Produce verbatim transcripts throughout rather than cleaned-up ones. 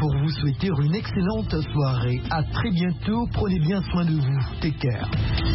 pour vous souhaiter une excellente soirée. À très bientôt. Prenez bien soin de vous. Take care.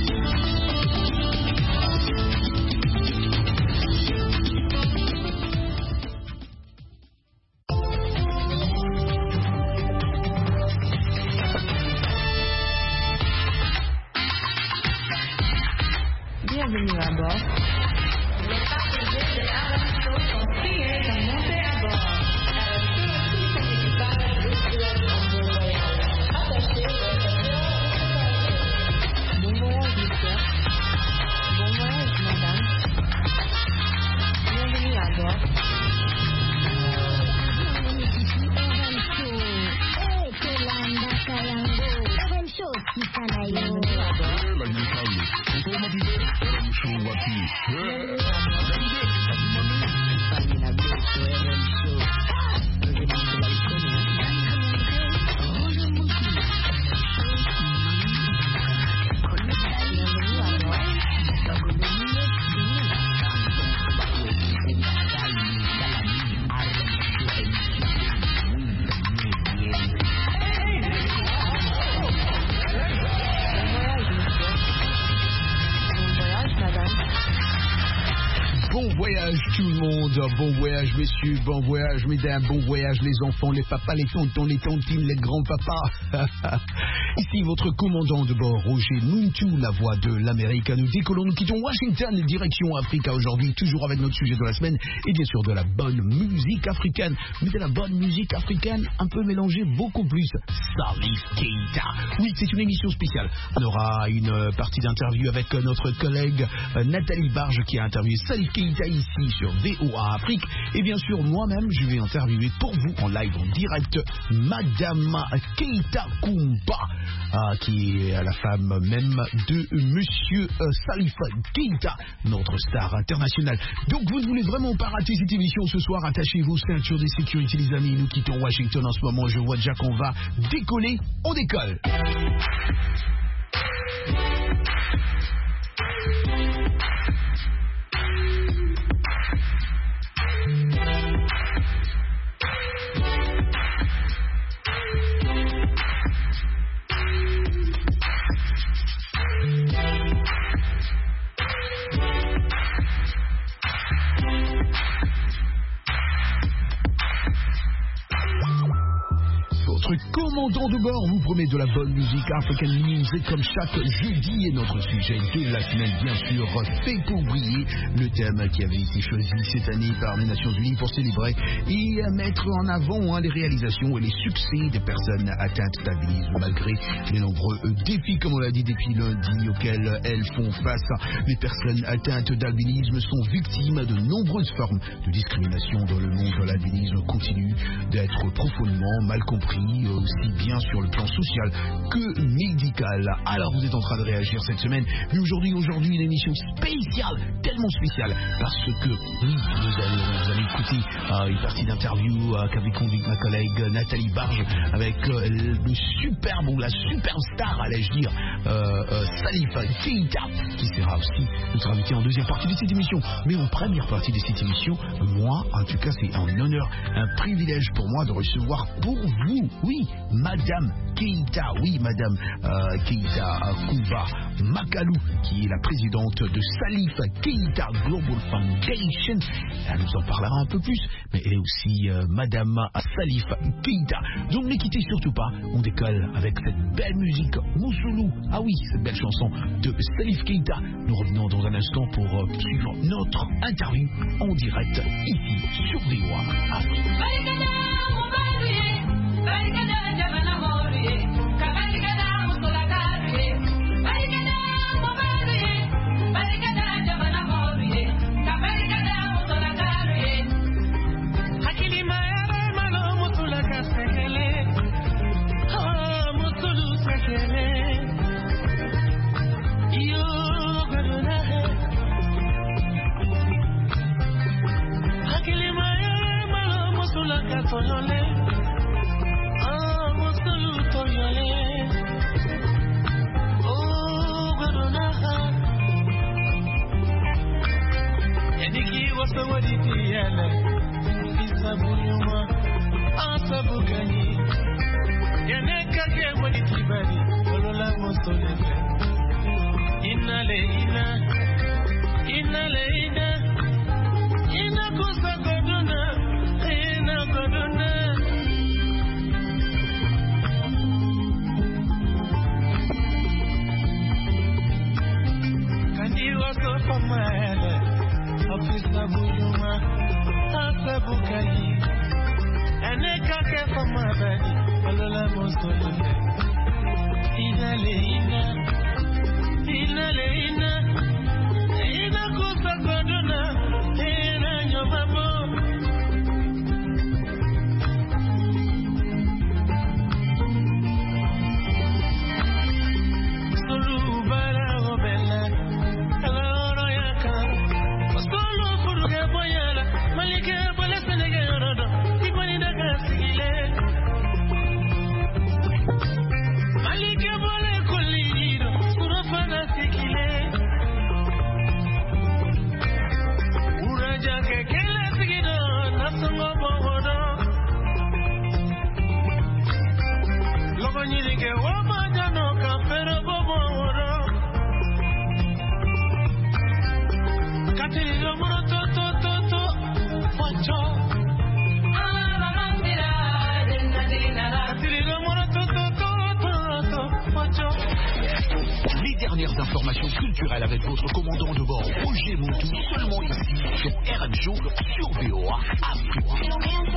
Bienvenue à bord. Les passagers de Aramco sont priés de monter à bord. Tous les équipages de voyage en voyage. Attachez votre ceinture. Bon voyage, monsieur. Bon voyage, madame. Bienvenue à bord. Bienvenue à bord. Bon voyage tout le monde, bon voyage messieurs, bon voyage mesdames, bon voyage les enfants, les papas, les tontons, les tontines, les grands-papas. Ici votre commandant de bord, Roger Muntu, la voix de l'Amérique. Nous décollons, nous quittons Washington, direction Africa aujourd'hui, toujours avec notre sujet de la semaine et bien sûr de la bonne musique africaine. Mais de la bonne musique africaine un peu mélangée, beaucoup plus Salif Keita. Oui, c'est une émission spéciale. On aura une partie d'interview avec notre collègue Nathalie Barge qui a interviewé Salif Keita ici sur V O A Afrique. Et bien sûr, moi-même, je vais interviewer pour vous en live, en direct, Madame Keita Kumba, euh, qui est la femme même de Monsieur euh, Salif Keita, notre star international. Donc, vous ne voulez vraiment pas rater cette émission ce soir. Attachez vos ceintures de sécurité, les amis. Nous quittons Washington en ce moment. Je vois déjà qu'on va décoller. On décolle. Votre commandant de bord vous promet de la bonne musique African Music comme chaque jeudi. Et notre sujet de la semaine, bien sûr, fait pour briller, le thème qui avait été choisi cette année par les Nations Unies pour célébrer et mettre en avant hein, les réalisations et les succès des personnes atteintes d'albinisme malgré les nombreux défis, comme on l'a dit depuis lundi, auxquels elles font face. Les personnes atteintes d'albinisme sont victimes de nombreuses formes de discrimination dans le monde. L'albinisme continue d'être profondément mal compris, aussi bien sur le plan social que médical. Alors vous êtes en train de réagir cette semaine, mais aujourd'hui, aujourd'hui une émission spéciale, tellement spéciale, parce que oui, vous allez, vous allez écouter euh, une partie d'interview euh, qu'avait conduit ma collègue Nathalie Barge avec euh, le superbe ou la superstar, allais-je dire, euh, euh, Salif Keita, qui sera aussi notre invité en deuxième partie de cette émission. Mais en première partie de cette émission, moi, en tout cas, c'est un honneur, un privilège pour moi de recevoir pour vous, oui, Madame Keita, oui, Madame euh, Keita Kumba Makalou, qui est la présidente de Salif Keita Global Foundation. Elle nous en parlera un peu plus, mais elle est aussi euh, Madame Salif Keita. Donc ne quittez surtout pas, on décolle avec cette belle musique Moussoulou. Ah oui, cette belle chanson de Salif Keita. Nous revenons dans un instant pour euh, suivre notre interview en direct ici sur V O A Afrique. Yo Informations culturelles avec votre commandant de bord Roger Moutou, seulement ici sur R M Show sur V O A Afrique.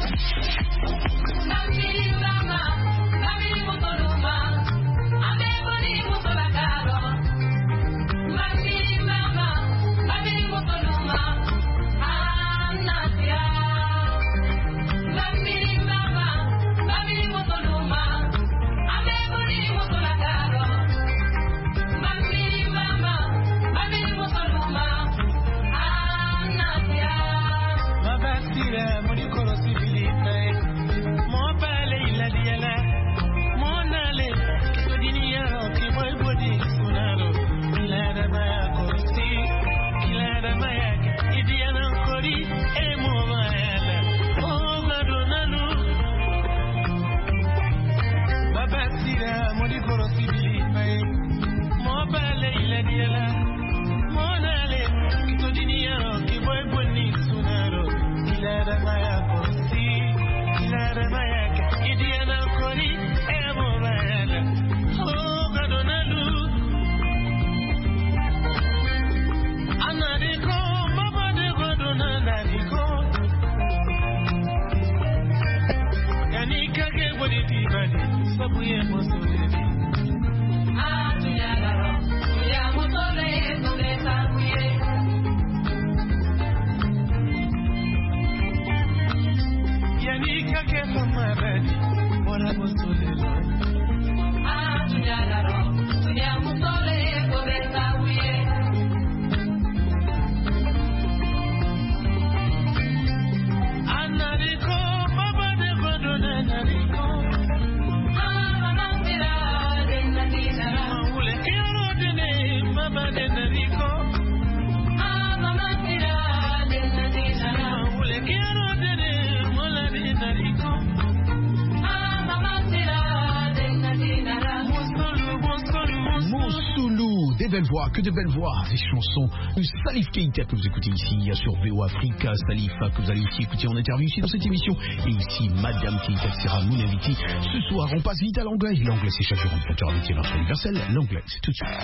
Que de belles voix, des chansons. Salif Keita que vous écoutez ici sur V O Africa, Salif que vous allez aussi écouter en interview ici dans cette émission, et ici Madame Keita qui sera mon invitée ce soir. On passe vite à l'anglais. L'anglais c'est chaque jour un compteur avec notre universel. L'anglais c'est tout de suite.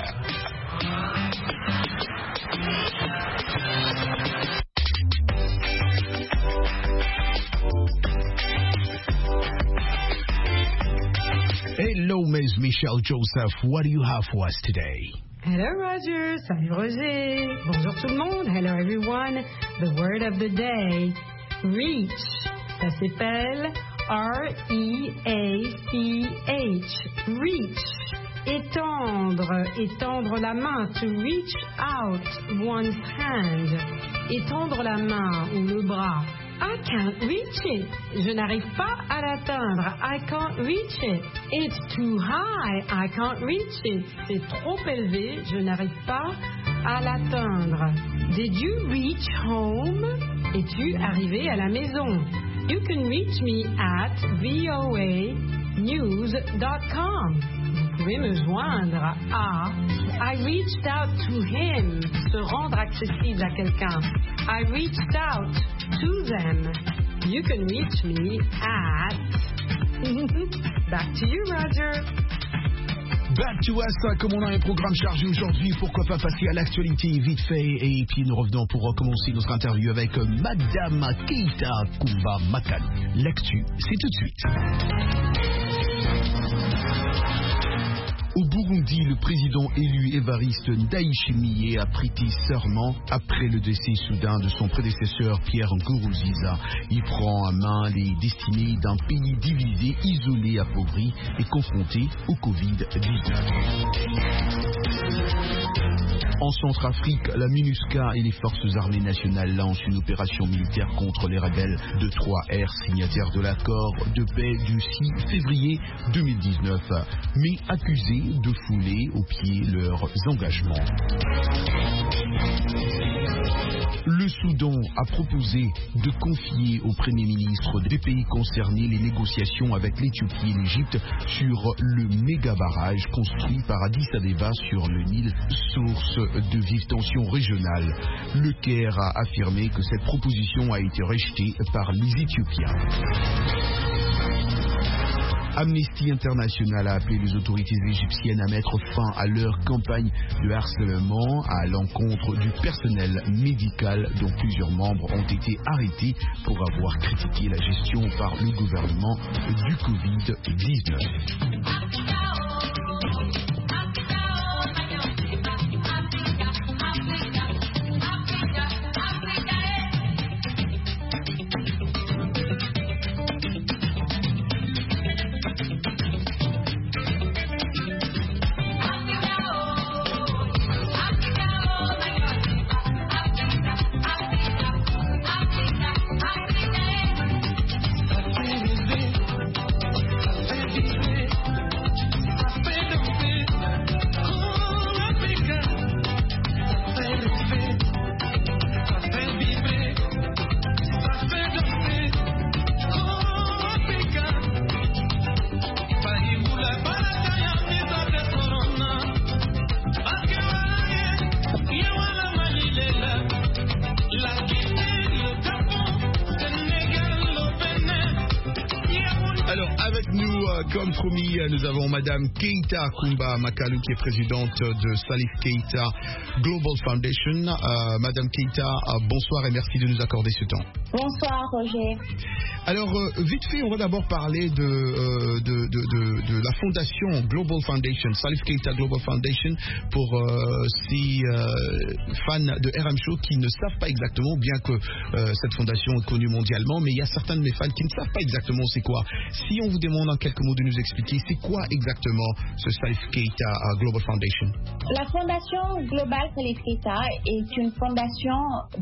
Hello, Miss Michelle Joseph. What do you have for us today? Hello Roger, salut Roger. Bonjour tout le monde. Hello everyone. The word of the day, reach. Ça s'appelle R E A C H. Reach. Étendre, étendre la main. To reach out one's hand. Étendre la main ou le bras. I can't reach it. Je n'arrive pas à l'atteindre. I can't reach it. It's too high. I can't reach it. C'est trop élevé. Je n'arrive pas à l'atteindre. Did you reach home? Es-tu arrivé à la maison? You can reach me at V O A news dot com. Vous pouvez me joindre à I reached out to him, se rendre accessible à quelqu'un. I reached out to them. You can reach me at... Back to you, Roger. Back to us, comme on a un programme chargé aujourd'hui, pourquoi pas passer à l'actualité vite fait. Et puis nous revenons pour commencer notre interview avec Madame Keita Kumba Makalu. L'actu, c'est tout de suite. Au Burundi, le président élu Évariste Ndayishimiye a prêté serment après le décès soudain de son prédécesseur Pierre Nkurunziza. Il prend en main les destinées d'un pays divisé, isolé, appauvri et confronté au covid dix-neuf. En Centrafrique, la MINUSCA et les forces armées nationales lancent une opération militaire contre les rebelles de trois R, signataires de l'accord de paix du six février deux mille dix-neuf, mais accusés de fouler aux pieds leurs engagements. Le Soudan a proposé de confier au Premier ministre des pays concernés les négociations avec l'Éthiopie et l'Égypte sur le méga barrage construit par Addis Abeba sur le Nil, source de vives tensions régionales. Le Caire a affirmé que cette proposition a été rejetée par les Éthiopiens. Amnesty International a appelé les autorités égyptiennes à mettre fin à leur campagne de harcèlement à l'encontre du personnel médical dont plusieurs membres ont été arrêtés pour avoir critiqué la gestion par le gouvernement du covid dix-neuf. Comme promis, nous avons Madame Keita Kumba Makalu qui est présidente de Salif Keita Global Foundation. Euh, Madame Keita, euh, bonsoir et merci de nous accorder ce temps. Bonsoir Roger. Alors, euh, vite fait, on va d'abord parler de, euh, de, de, de, de la fondation Global Foundation, Salif Keita Global Foundation, pour euh, ces euh, fans de R M Show qui ne savent pas exactement, bien que euh, cette fondation est connue mondialement, mais il y a certains de mes fans qui ne savent pas exactement c'est quoi. Si on vous demande en quelques mots de nous expliquer, c'est quoi exactement ce Salif Keita uh, Global Foundation? La fondation Global Salif Keita est une fondation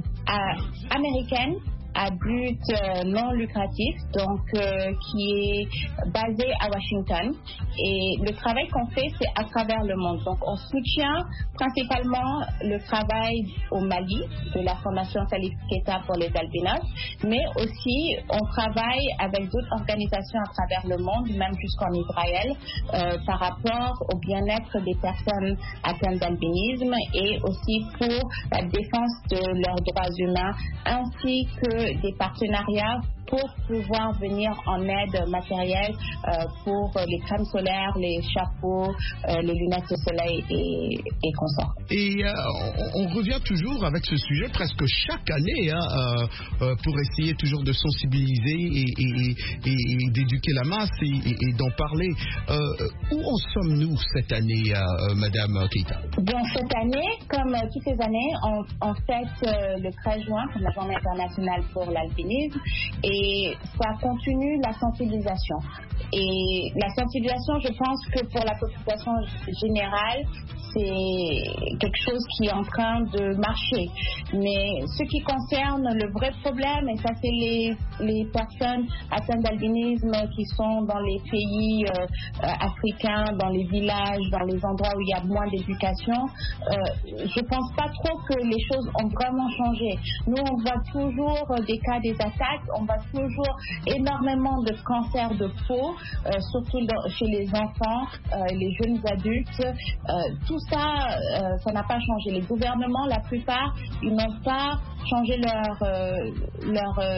euh, américaine à but euh, non lucratif, donc euh, qui est basé à Washington. Et le travail qu'on fait, c'est à travers le monde. Donc on soutient principalement le travail au Mali de la Fondation Salif Keita pour les albinos, mais aussi on travaille avec d'autres organisations à travers le monde, même jusqu'en Israël, euh, par rapport au bien-être des personnes atteintes d'albinisme et aussi pour la défense de leurs droits humains, ainsi que des partenariats pour pouvoir venir en aide matérielle euh, pour les crèmes solaires, les chapeaux, euh, les lunettes de soleil et, et consorts. Et euh, on, on revient toujours avec ce sujet presque chaque année hein, euh, euh, pour essayer toujours de sensibiliser et, et, et, et d'éduquer la masse et, et, et d'en parler. Euh, où en sommes-nous cette année, euh, Madame Keita? Bon, cette année, comme euh, toutes les années, on, on fête euh, le treize juin comme la journée internationale pour l'alpinisme et ça continue la sensibilisation. Et la sensibilisation, je pense que pour la population générale, c'est quelque chose qui est en train de marcher. Mais ce qui concerne le vrai problème, et ça c'est les, les personnes atteintes d'albinisme qui sont dans les pays euh, euh, africains, dans les villages, dans les endroits où il y a moins d'éducation, euh, je ne pense pas trop que les choses ont vraiment changé. Nous, on voit toujours des cas des attaques, on voit toujours énormément de cancers de peau, euh, surtout dans, chez les enfants, euh, les jeunes adultes. Euh, tout ça, euh, ça n'a pas changé. Les gouvernements, la plupart, ils n'ont pas changé leur, euh, leur euh,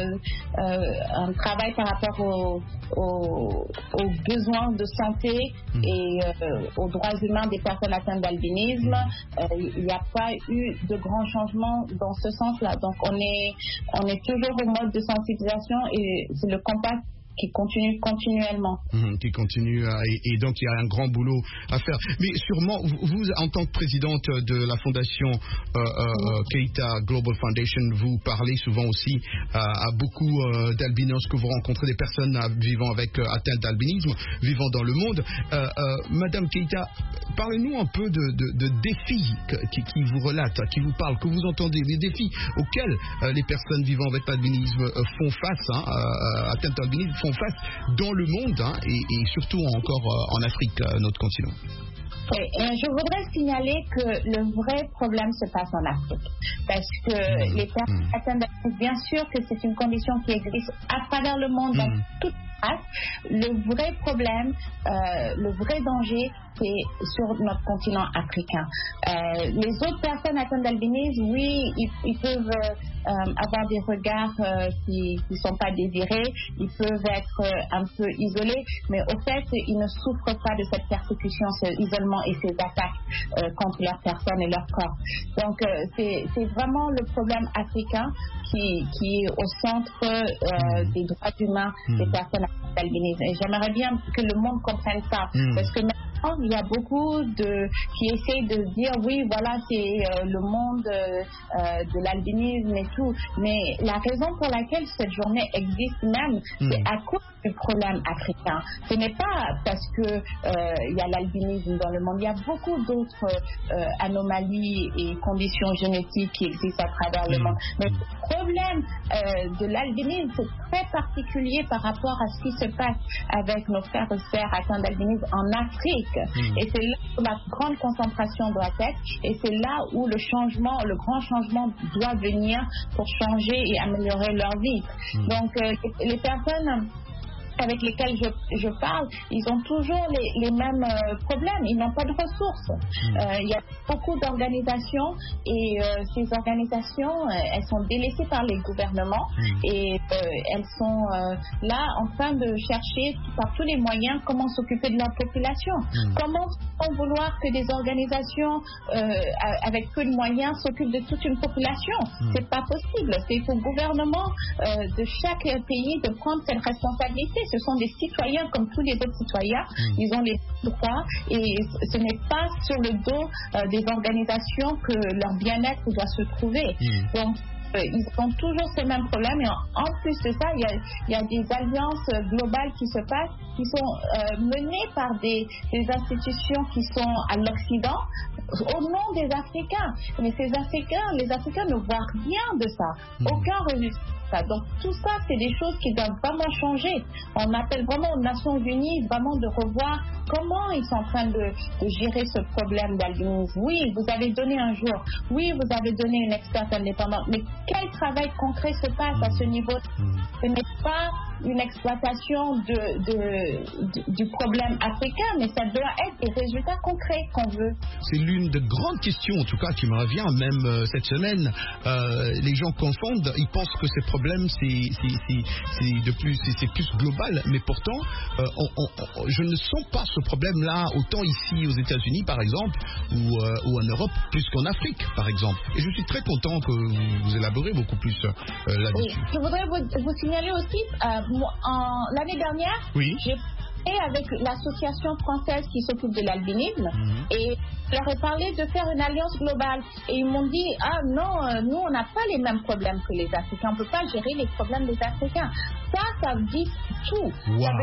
euh, un travail par rapport aux, aux, aux besoins de santé mmh. et euh, aux droits humains des personnes atteintes d'albinisme. Euh, il n'y a pas eu de grands changements dans ce sens-là. Donc on est, on est toujours au mode de sensibilisation et c'est le combat qui continue continuellement. Mmh, qui continue, à, et, et donc il y a un grand boulot à faire. Mais sûrement, vous, vous en tant que présidente de la fondation euh, euh, Keita Global Foundation, vous parlez souvent aussi euh, à beaucoup euh, d'albinos que vous rencontrez, des personnes euh, vivant avec euh, atteinte d'albinisme, vivant dans le monde. Euh, euh, Madame Keita, parlez-nous un peu de, de, de défis que, qui, qui vous relatent, qui vous parlent, que vous entendez, des défis auxquels euh, les personnes vivant avec l'albinisme euh, font face, hein, euh, atteintes d'albinisme, font face dans le monde, hein, et, et surtout encore euh, en Afrique, euh, notre continent. Oui, je voudrais signaler que le vrai problème se passe en Afrique. Parce que mmh. les personnes atteintes d'albinisme, bien sûr que c'est une condition qui existe à travers le monde, mmh. dans toute place. Le vrai problème, euh, le vrai danger, c'est sur notre continent africain. Euh, les autres personnes atteintes d'albinisme, oui, ils, ils peuvent euh, avoir des regards euh, qui ne sont pas désirés, ils peuvent être euh, un peu isolés, mais au fait, ils ne souffrent pas de cette persécution, ce isolement et ces attaques euh, contre leur personne et leur corps. Donc, euh, c'est, c'est vraiment le problème africain qui, qui est au centre euh, des droits humains mmh. des personnes atteintes d'albinisme. Et j'aimerais bien que le monde comprenne ça, mmh. parce que maintenant, il y a beaucoup de qui essayent de dire oui, voilà, c'est euh, le monde euh, de l'albinisme et tout, mais la raison pour laquelle cette journée existe même, mmh. c'est à cause du problème africain. Ce n'est pas parce que euh, il y a l'albinisme dans le monde, il y a beaucoup d'autres euh, anomalies et conditions génétiques qui existent à travers mmh. le monde. Mais le problème euh, de l'albinisme, c'est très particulier par rapport à ce qui se passe avec nos frères et sœurs atteints d'albinisme en Afrique. Mmh. Et c'est là où la grande concentration doit être, et c'est là où le changement, le grand changement doit venir pour changer et améliorer leur vie. Mmh. Donc, euh, les personnes avec lesquels je, je parle, ils ont toujours les, les mêmes euh, problèmes. Ils n'ont pas de ressources. Mmh. Euh, il y a beaucoup d'organisations et euh, ces organisations, euh, elles sont délaissées par les gouvernements mmh. et euh, elles sont euh, là en train de chercher par tous les moyens comment s'occuper de leur population. Mmh. Comment on vouloir que des organisations euh, avec peu de moyens s'occupent de toute une population? Mmh. C'est pas possible. C'est au gouvernement euh, de chaque pays de prendre cette responsabilité. Ce sont des citoyens comme tous les autres citoyens. Mmh. Ils ont les droits et ce n'est pas sur le dos euh, des organisations que leur bien-être doit se trouver. Mmh. Donc, euh, ils ont toujours ces mêmes problèmes et en, en plus de ça, il y a, il y a des alliances globales qui se passent, qui sont euh, menées par des, des institutions qui sont à l'Occident au nom des Africains. Mais ces Africains, les Africains ne voient rien de ça. Mmh. Aucun résultat. Donc tout ça, c'est des choses qui doivent vraiment changer. On appelle vraiment aux Nations Unies vraiment de revoir comment ils sont en train de, de gérer ce problème d'albinisme. Oui, vous avez donné un jour. Oui, vous avez donné une experte indépendante. Mais quel travail concret se passe à ce niveau? Ce n'est pas une exploitation de, de, de, du problème africain, mais ça doit être des résultats concrets qu'on veut. C'est l'une des grandes questions, en tout cas, qui me revient, même euh, cette semaine. Euh, les gens confondent, ils pensent que ces problèmes, c'est, c'est, c'est, c'est, de plus, c'est, c'est plus global, mais pourtant, euh, on, on, on, je ne sens pas ce problème-là autant ici aux États-Unis, par exemple, ou, euh, ou en Europe, plus qu'en Afrique, par exemple. Et je suis très content que vous, vous élaborez beaucoup plus euh, là-dessus. Oui, je voudrais vous, vous signaler aussi, euh, en, l'année dernière, oui. j'ai parlé avec l'association française qui s'occupe de l'albinisme mmh. et je leur ai parlé de faire une alliance globale et ils m'ont dit ah non, euh, nous on n'a pas les mêmes problèmes que les Africains, on ne peut pas gérer les problèmes des Africains. Ça, ça dit tout. Wow. Ça veut dire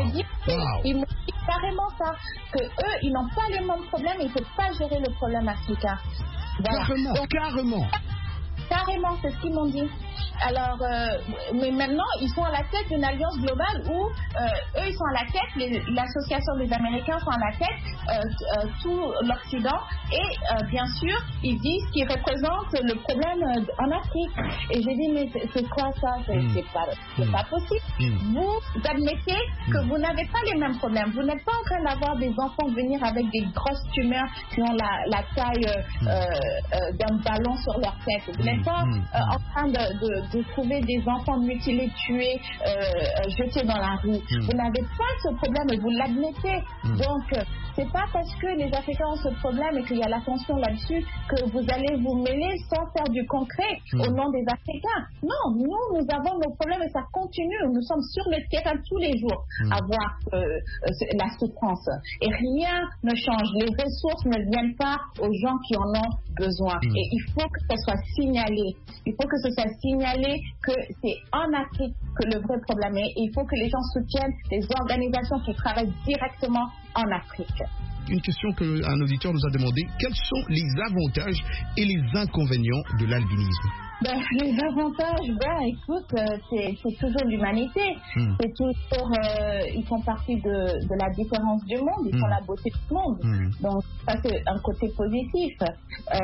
passé. Wow. Ils m'ont dit carrément ça, que eux, ils n'ont pas les mêmes problèmes, ils ne peuvent pas gérer le problème africain. Voilà. Carrément, Donc, carrément. Carrément, c'est ce qu'ils m'ont dit. Alors, euh, mais maintenant, ils sont à la tête d'une alliance globale où euh, eux, ils sont à la tête, les, l'association des Américains sont à la tête, euh, euh, tout l'Occident, et euh, bien sûr, ils disent qu'ils représentent le problème euh, en Afrique. Et j'ai dit, mais c'est, c'est quoi ça? C'est, Mm. c'est pas, c'est Mm. pas possible. Mm. Vous admettez que vous n'avez pas les mêmes problèmes. Vous n'êtes pas en train d'avoir des enfants venir avec des grosses tumeurs qui ont la, la taille euh, euh, d'un ballon sur leur tête. Vous n'êtes pas Mm. euh, en train de, de, de trouver des enfants mutilés, tués, euh, euh, jetés dans la rue. Mm. Vous n'avez pas ce problème et vous l'admettez. Mm. Donc, euh, c'est pas parce que les Africains ont ce problème et qu'il y a l'attention là-dessus que vous allez vous mêler sans faire du concret Mm. au nom des Africains. Non, nous, nous avons nos problèmes et ça continue. Nous sommes sur le terrain tous les jours Mm. à voir euh, euh, la souffrance. Et rien ne change. Les ressources ne viennent pas aux gens qui en ont besoin. Mm. Et il faut que ça soit signalé. Il faut que ce soit signalé que c'est en Afrique que le vrai problème est. Et il faut que les gens soutiennent les organisations qui travaillent directement en Afrique. Une question qu'un auditeur nous a demandé. Quels sont les avantages et les inconvénients de l'albinisme? Ben, les avantages, ben, écoute, euh, c'est, c'est toujours l'humanité. Mm. C'est toujours, euh, ils font partie de, de la différence du monde, ils Mm. font la beauté du monde. Mm. Donc, ça, c'est un côté positif. Euh,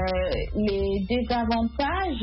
les désavantages,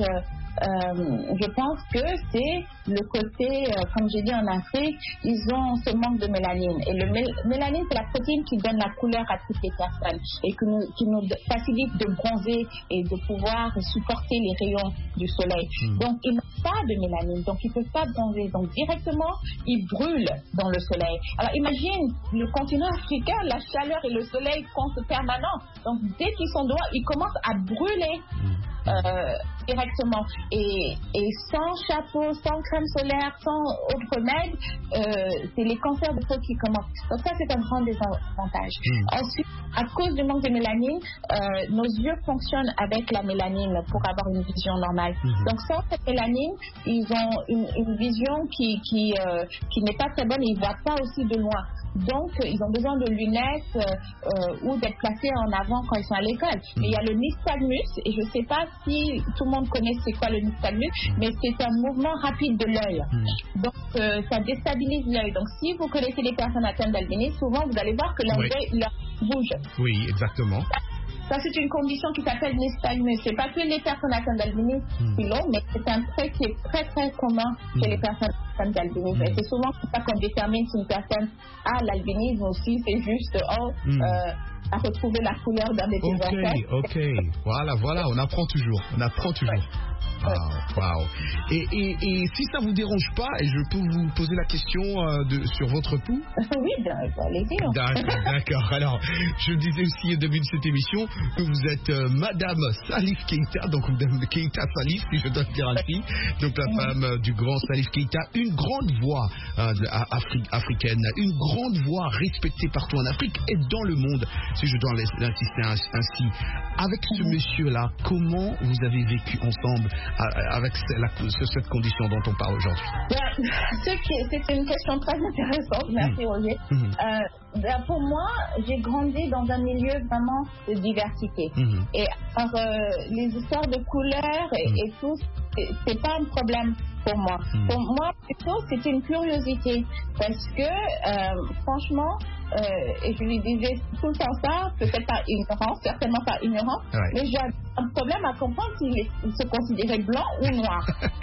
euh, je pense que c'est le côté, euh, comme j'ai dit en Afrique, ils ont ce manque de mélanine. Et le mél- mélanine, c'est la protéine qui donne la couleur à toutes les personnes et que nous, qui nous facilite de bronzer et de pouvoir supporter les rayons du soleil. Mm. Donc, ils n'ont pas de mélanine, donc ils ne peuvent pas bronzer. Donc, directement, ils brûlent dans le soleil. Alors, imagine le continent africain, la chaleur et le soleil sont permanents. Donc, dès qu'ils sont dehors, ils commencent à brûler. Euh, directement et, et sans chapeau, sans crème solaire, sans autre remède, euh, c'est les cancers de peau qui commencent. Donc ça, c'est un grand désavantage. Mm. Ensuite, à cause du manque de mélanine, euh, nos yeux fonctionnent avec la mélanine pour avoir une vision normale. Mm-hmm. Donc sans cette mélanine, ils ont une, une vision qui, qui, euh, qui n'est pas très bonne et ils ne voient pas aussi de loin. Donc, euh, ils ont besoin de lunettes euh, euh, ou d'être placés en avant quand ils sont à l'école. Mm. Mais il y a le nystagmus, et je ne sais pas si tout le monde connaît c'est quoi le nystagmus, mais c'est un mouvement rapide de l'œil. Mm. Donc, euh, ça déstabilise l'œil. Donc, si vous connaissez les personnes atteintes d'albinisme, souvent vous allez voir que leur Oui. œil leur bouge. Oui, exactement. Ça, c'est une condition qui s'appelle nystagmus. C'est pas que les personnes atteintes d'albinisme Mm. qui l'ont, mais c'est un trait qui est très très commun chez Mm. les personnes atteintes d'albinisme. Mm. Et c'est souvent comme ça qu'on détermine si une personne a l'albinisme aussi. C'est juste, oh, Mm. euh, à retrouver la couleur d'un des Ok, ancêtres. ok. Voilà, voilà, on apprend toujours. On apprend toujours. Wow, wow. Et, et, et si ça vous dérange pas, et je peux vous poser la question euh, de, sur votre pouls? Oui, ben, allez-y. hein. D'accord, d'accord. Alors, je disais aussi au début de cette émission que vous êtes euh, Madame Salif Keïta, donc Madame Keïta Salif, si je dois le dire ainsi, donc la femme euh, du grand Salif Keïta, une grande voix euh, de- a- Afri- africaine, une grande voix respectée partout en Afrique et dans le monde, si je dois l'insister ainsi. Avec ce monsieur-là, comment vous avez vécu ensemble a- avec ce- la- ce- cette condition dont on parle aujourd'hui? Ben, ce qui est- c'est une question très intéressante. Merci, Mm. Roger. Mhm. Euh, ben, pour moi, j'ai grandi dans un milieu vraiment de diversité. Mhm. Et alors, euh, les histoires de couleurs et, Mm. et tout, c'est- c'est pas un problème pour moi. Mm. Pour moi, plutôt, c'était une curiosité. Parce que, euh, franchement, euh, et je lui disais tout le temps ça, peut-être par ignorance, certainement par ignorance, Ouais. mais j'ai un problème à comprendre s'il est- il se considérait blanc ou noir.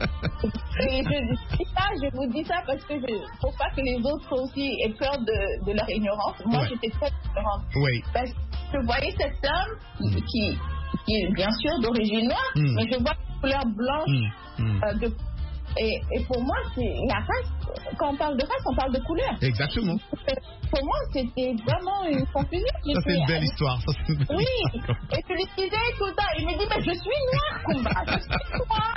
Et je ne dis pas, je vous dis ça parce que je faut pas que les autres aussi aient peur de, de leur ignorance. Moi, Ouais. j'étais très ignorante. Oui. Parce que je voyais cet homme qui, qui, qui est bien sûr d'origine noire, Mm. mais je vois la couleur blanche. Mm. Mm. euh, de, et, et pour moi, c'est la race. Quand on parle de race, on parle de couleur. Exactement. Pour moi, c'était vraiment une confusion. Ça, c'est J'étais- une belle histoire. Ça, c'est une belle Oui, histoire. et je lui disais tout le temps, il me dit, mais je suis noire, Kumba, je suis noire.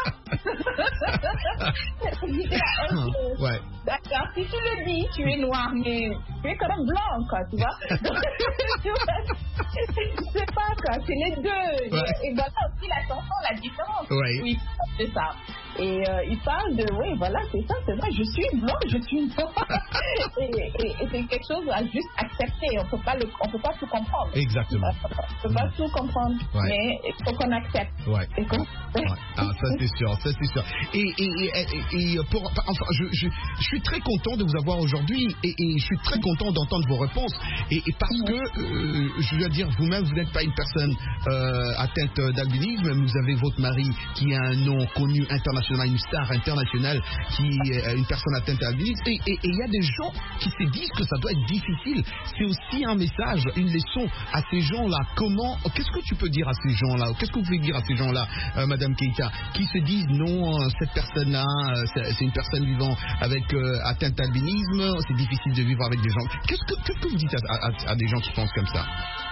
Je disais, ok, Ouais. d'accord, si tu le dis, tu es noir, mais tu es quand même blanc, quoi, tu vois. Donc, tu vois, je sais pas, quoi, c'est les deux. Ouais. Et voilà aussi la chanson, la différence. Ouais. Oui, c'est ça. Et euh, il parle de, oui, voilà, c'est ça, c'est vrai, je suis blanc, je suis blanc. et, et, et c'est quelque chose à juste accepter. On peut pas le, on peut pas tout comprendre. Exactement. On peut pas tout comprendre, ouais. mais il faut qu'on accepte. Ouais. Et qu'on... ouais. Ah, ça c'est sûr, ça c'est sûr. Et, et, et, et pour, enfin, je, je, je suis très content de vous avoir aujourd'hui et, et je suis très content d'entendre vos réponses. Et, et parce que, euh, je dois dire, vous-même, vous n'êtes pas une personne euh, atteinte d'albinisme. Vous avez votre mari qui a un nom connu international, une star internationale, qui est une personne atteinte d'albinisme. Et il y a des gens qui se disent que ça doit être difficile. C'est aussi un message, une leçon à ces gens-là. Comment, qu'est-ce que tu peux dire à ces gens-là? Qu'est-ce que vous pouvez dire à ces gens-là, euh, Madame Keita, qui se disent non, euh, cette personne-là, euh, c'est, c'est une personne vivant avec euh, atteinte d'albinisme, c'est difficile de vivre avec des gens. Qu'est-ce que, qu'est-ce que vous dites à, à, à des gens qui pensent comme ça?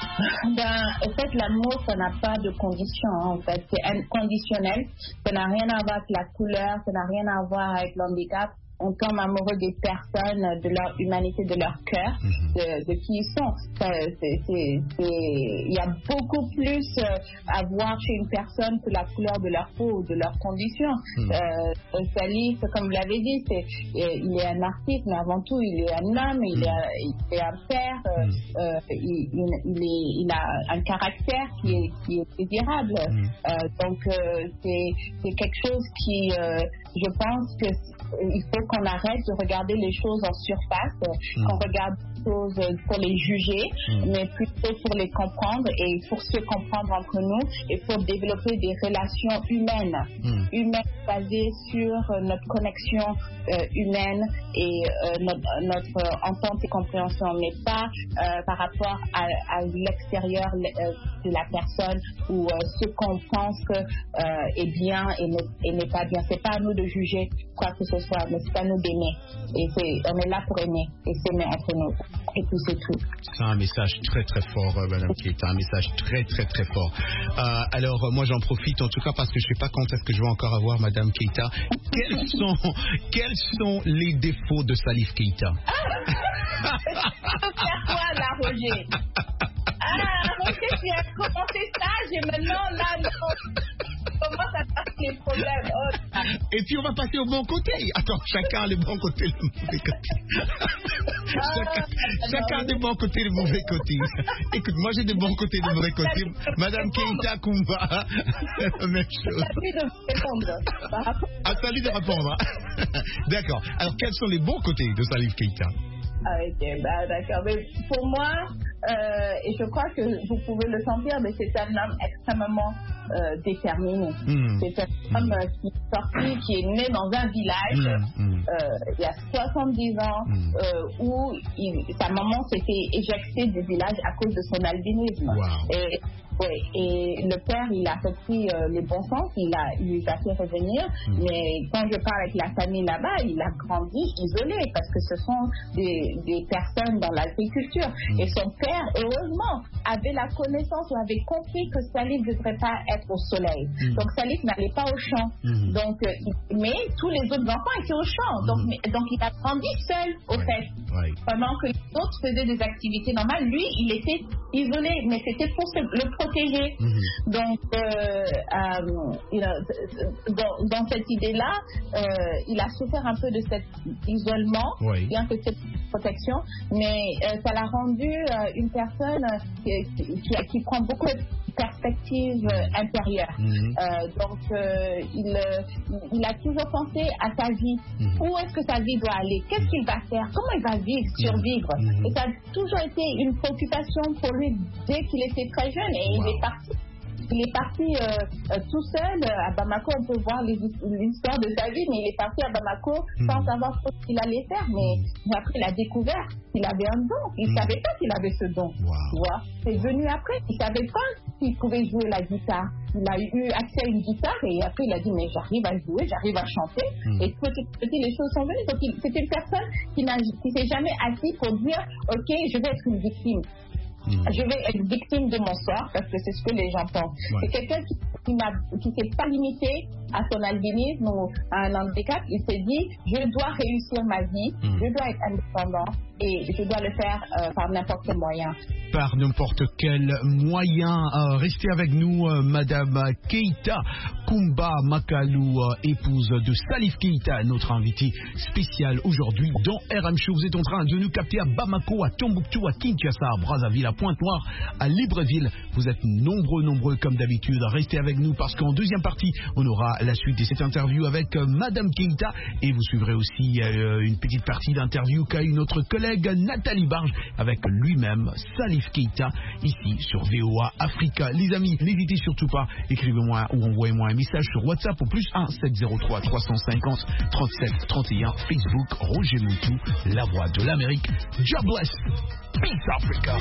Ben, en fait, l'amour, ça n'a pas de condition. Hein, en fait, c'est inconditionnel. Ça n'a rien à voir avec la couleur, ça n'a rien à voir avec l'handicap. On tombe amoureux des personnes, de leur humanité, de leur cœur, de, de qui ils sont. Ça, c'est, c'est, c'est... Il y a beaucoup plus à voir chez une personne que la couleur de leur peau ou de leurs conditions. Mm. Euh, Salif, comme vous l'avez dit, c'est, il est un artiste, mais avant tout, il est un homme, il, mm. est, il est un père, mm. euh, il, il, il, est, il a un caractère qui est, qui est désirable. Mm. Euh, donc, euh, c'est, c'est quelque chose qui, euh, je pense que il faut qu'on arrête de regarder les choses en surface, mmh. qu'on regarde les choses pour les juger, mmh. mais plutôt pour les comprendre et pour se comprendre entre nous et pour développer des relations humaines, mmh. humaines basées sur notre connexion euh, humaine et euh, notre, notre entente et compréhension, mais pas euh, par rapport à, à l'extérieur euh, de la personne ou euh, ce qu'on pense que, euh, est bien et n'est, et n'est pas bien. C'est pas à nous de juger quoi que ce soit, mais c'est à nous d'aimer. Et c'est, on est là pour aimer et s'aimer entre nous. Et tout, c'est tout. C'est un message très très fort, euh, Madame Keita, un message très très très fort. Euh, alors, euh, moi j'en profite en tout cas parce que je ne sais pas quand est-ce que je vais encore avoir Madame Keita. Quels sont, quels sont les défauts de Salif Keita? Faire quoi là, Roger? Ah, Roger, tu as commencé ça, j'ai maintenant là, non. Comment ça passe les problèmes? Oh. Et puis on va passer au bon côté. Attends, chacun a le bon côté et le mauvais côté. chacun ah, chacun a le bon côté et le mauvais côté. Écoute, moi j'ai des bons côtés et des mauvais côtés. Madame Keita Kumba, la même chose. À lui de répondre. À lui de répondre. D'accord. Alors quels sont les bons côtés de Salif Keita? Ah, ok, bah, d'accord. Mais pour moi, euh, et je crois que vous pouvez le sentir, mais c'est un homme extrêmement euh, déterminé. Mmh. C'est un homme mmh. qui est sorti, qui est né dans un village mmh. euh, il y a soixante-dix ans, mmh. euh, où il, sa maman s'était éjectée du village à cause de son albinisme. Wow. Et, oui, et le père, il a repris euh, les bons sens, il, a, il lui a fait revenir, mmh. mais quand je parle avec la famille là-bas, il a grandi isolé parce que ce sont des, des personnes dans l'agriculture. Mmh. Et son père, heureusement, avait la connaissance ou avait compris que Salif ne devrait pas être au soleil. Mmh. Donc Salif n'allait pas au champ. Mmh. Donc, euh, il, mais tous les autres enfants étaient au champ. Donc, mmh. mais, donc il a grandi seul, au ouais. fait. Ouais. Pendant que les autres faisaient des activités normales, lui, il était isolé, mais c'était pour se, le protéger. Mm-hmm. Donc, euh, euh, il a, dans, dans cette idée-là, euh, il a souffert un peu de cet isolement, oui. bien que cette protection, mais euh, ça l'a rendu euh, une personne qui, qui, qui prend beaucoup de perspective euh, intérieure. Mm-hmm. Euh, donc, euh, il, il a toujours pensé à sa vie. Mm-hmm. Où est-ce que sa vie doit aller? Qu'est-ce qu'il va faire? Comment il va vivre, survivre? Mm-hmm. Et ça a toujours été une préoccupation pour lui dès qu'il était très jeune. Et wow. il est parti. Il est parti euh, euh, tout seul à Bamako. On peut voir les, l'histoire de sa vie, mais il est parti à Bamako mmh. sans savoir ce qu'il allait faire. Mais mmh. après, il a découvert qu'il avait un don. Il ne mmh. savait pas qu'il avait ce don. Wow. Tu vois, c'est venu après. Il ne savait pas qu'il pouvait jouer la guitare. Il a eu accès à une guitare et après, il a dit mais j'arrive à jouer, j'arrive à chanter. Mmh. Et petit à petit, les choses sont venues. Donc, il, c'est une personne qui ne s'est jamais assise pour dire ok, je vais être une victime. Mmh. Je vais être victime de mon sort parce que c'est ce que les gens pensent. Ouais. C'est quelqu'un qui, qui ne s'est pas limité à son albinisme ou à un handicap. Il s'est dit, je dois réussir ma vie, mmh. je dois être indépendant et je dois le faire euh, par n'importe quel moyen. Par n'importe quel moyen. Euh, restez avec nous, euh, Madame Keita Kumba Makalu, euh, épouse de Salif Keita, notre invité spécial aujourd'hui dans R M Show. Vous êtes en train de nous capter à Bamako, à Tombouctou, à Kinshasa, à Brazzaville, à Pointe-Noire, à Libreville. Vous êtes nombreux, nombreux comme d'habitude. Restez avec nous parce qu'en deuxième partie, on aura la suite de cette interview avec euh, Madame Keita et vous suivrez aussi euh, une petite partie d'interview qu'a eu notre collègue Nathalie Barge avec lui-même, Salif Keita, ici sur V O A Africa. Les amis, n'hésitez surtout pas, écrivez-moi ou envoyez-moi un message sur WhatsApp au plus un sept zéro trois trois cent cinquante trente-sept trente et un, Facebook Roger Moutou, la voix de l'Amérique. God bless, peace Africa.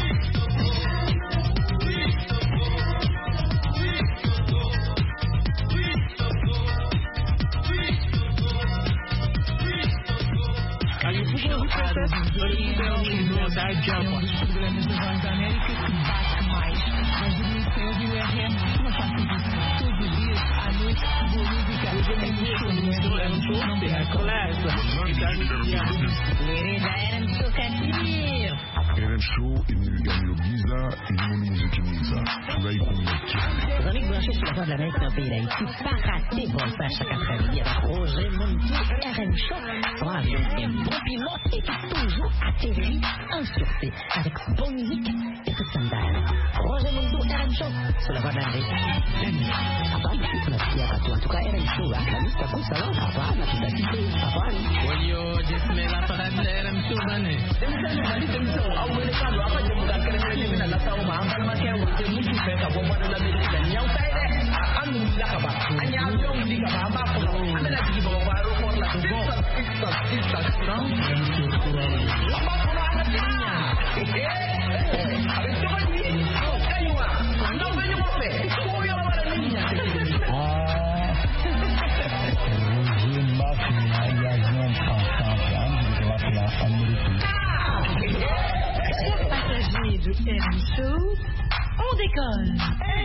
R M Show, Emile Gagne Biza, et mon musique Biza. Ray Koumeki. Véronique Blanchet sur la voix de la messe d'un pays d'Haïti. Pas raté pour ça chaque après-midi avec Roger Montou, R M Show. Son avion est bon pilote et toujours atterri en sûreté avec bonne musique et toute son dalle. Roger Montou, R M Show sur la voix de l'Amérique. Hapana, tunasikia katu. En tout cas, R M Show, la liste à cause salon, hapana, tutakite, hapana. Walio, jismela para R M Show, bane. Passagers du R M Show, on décolle.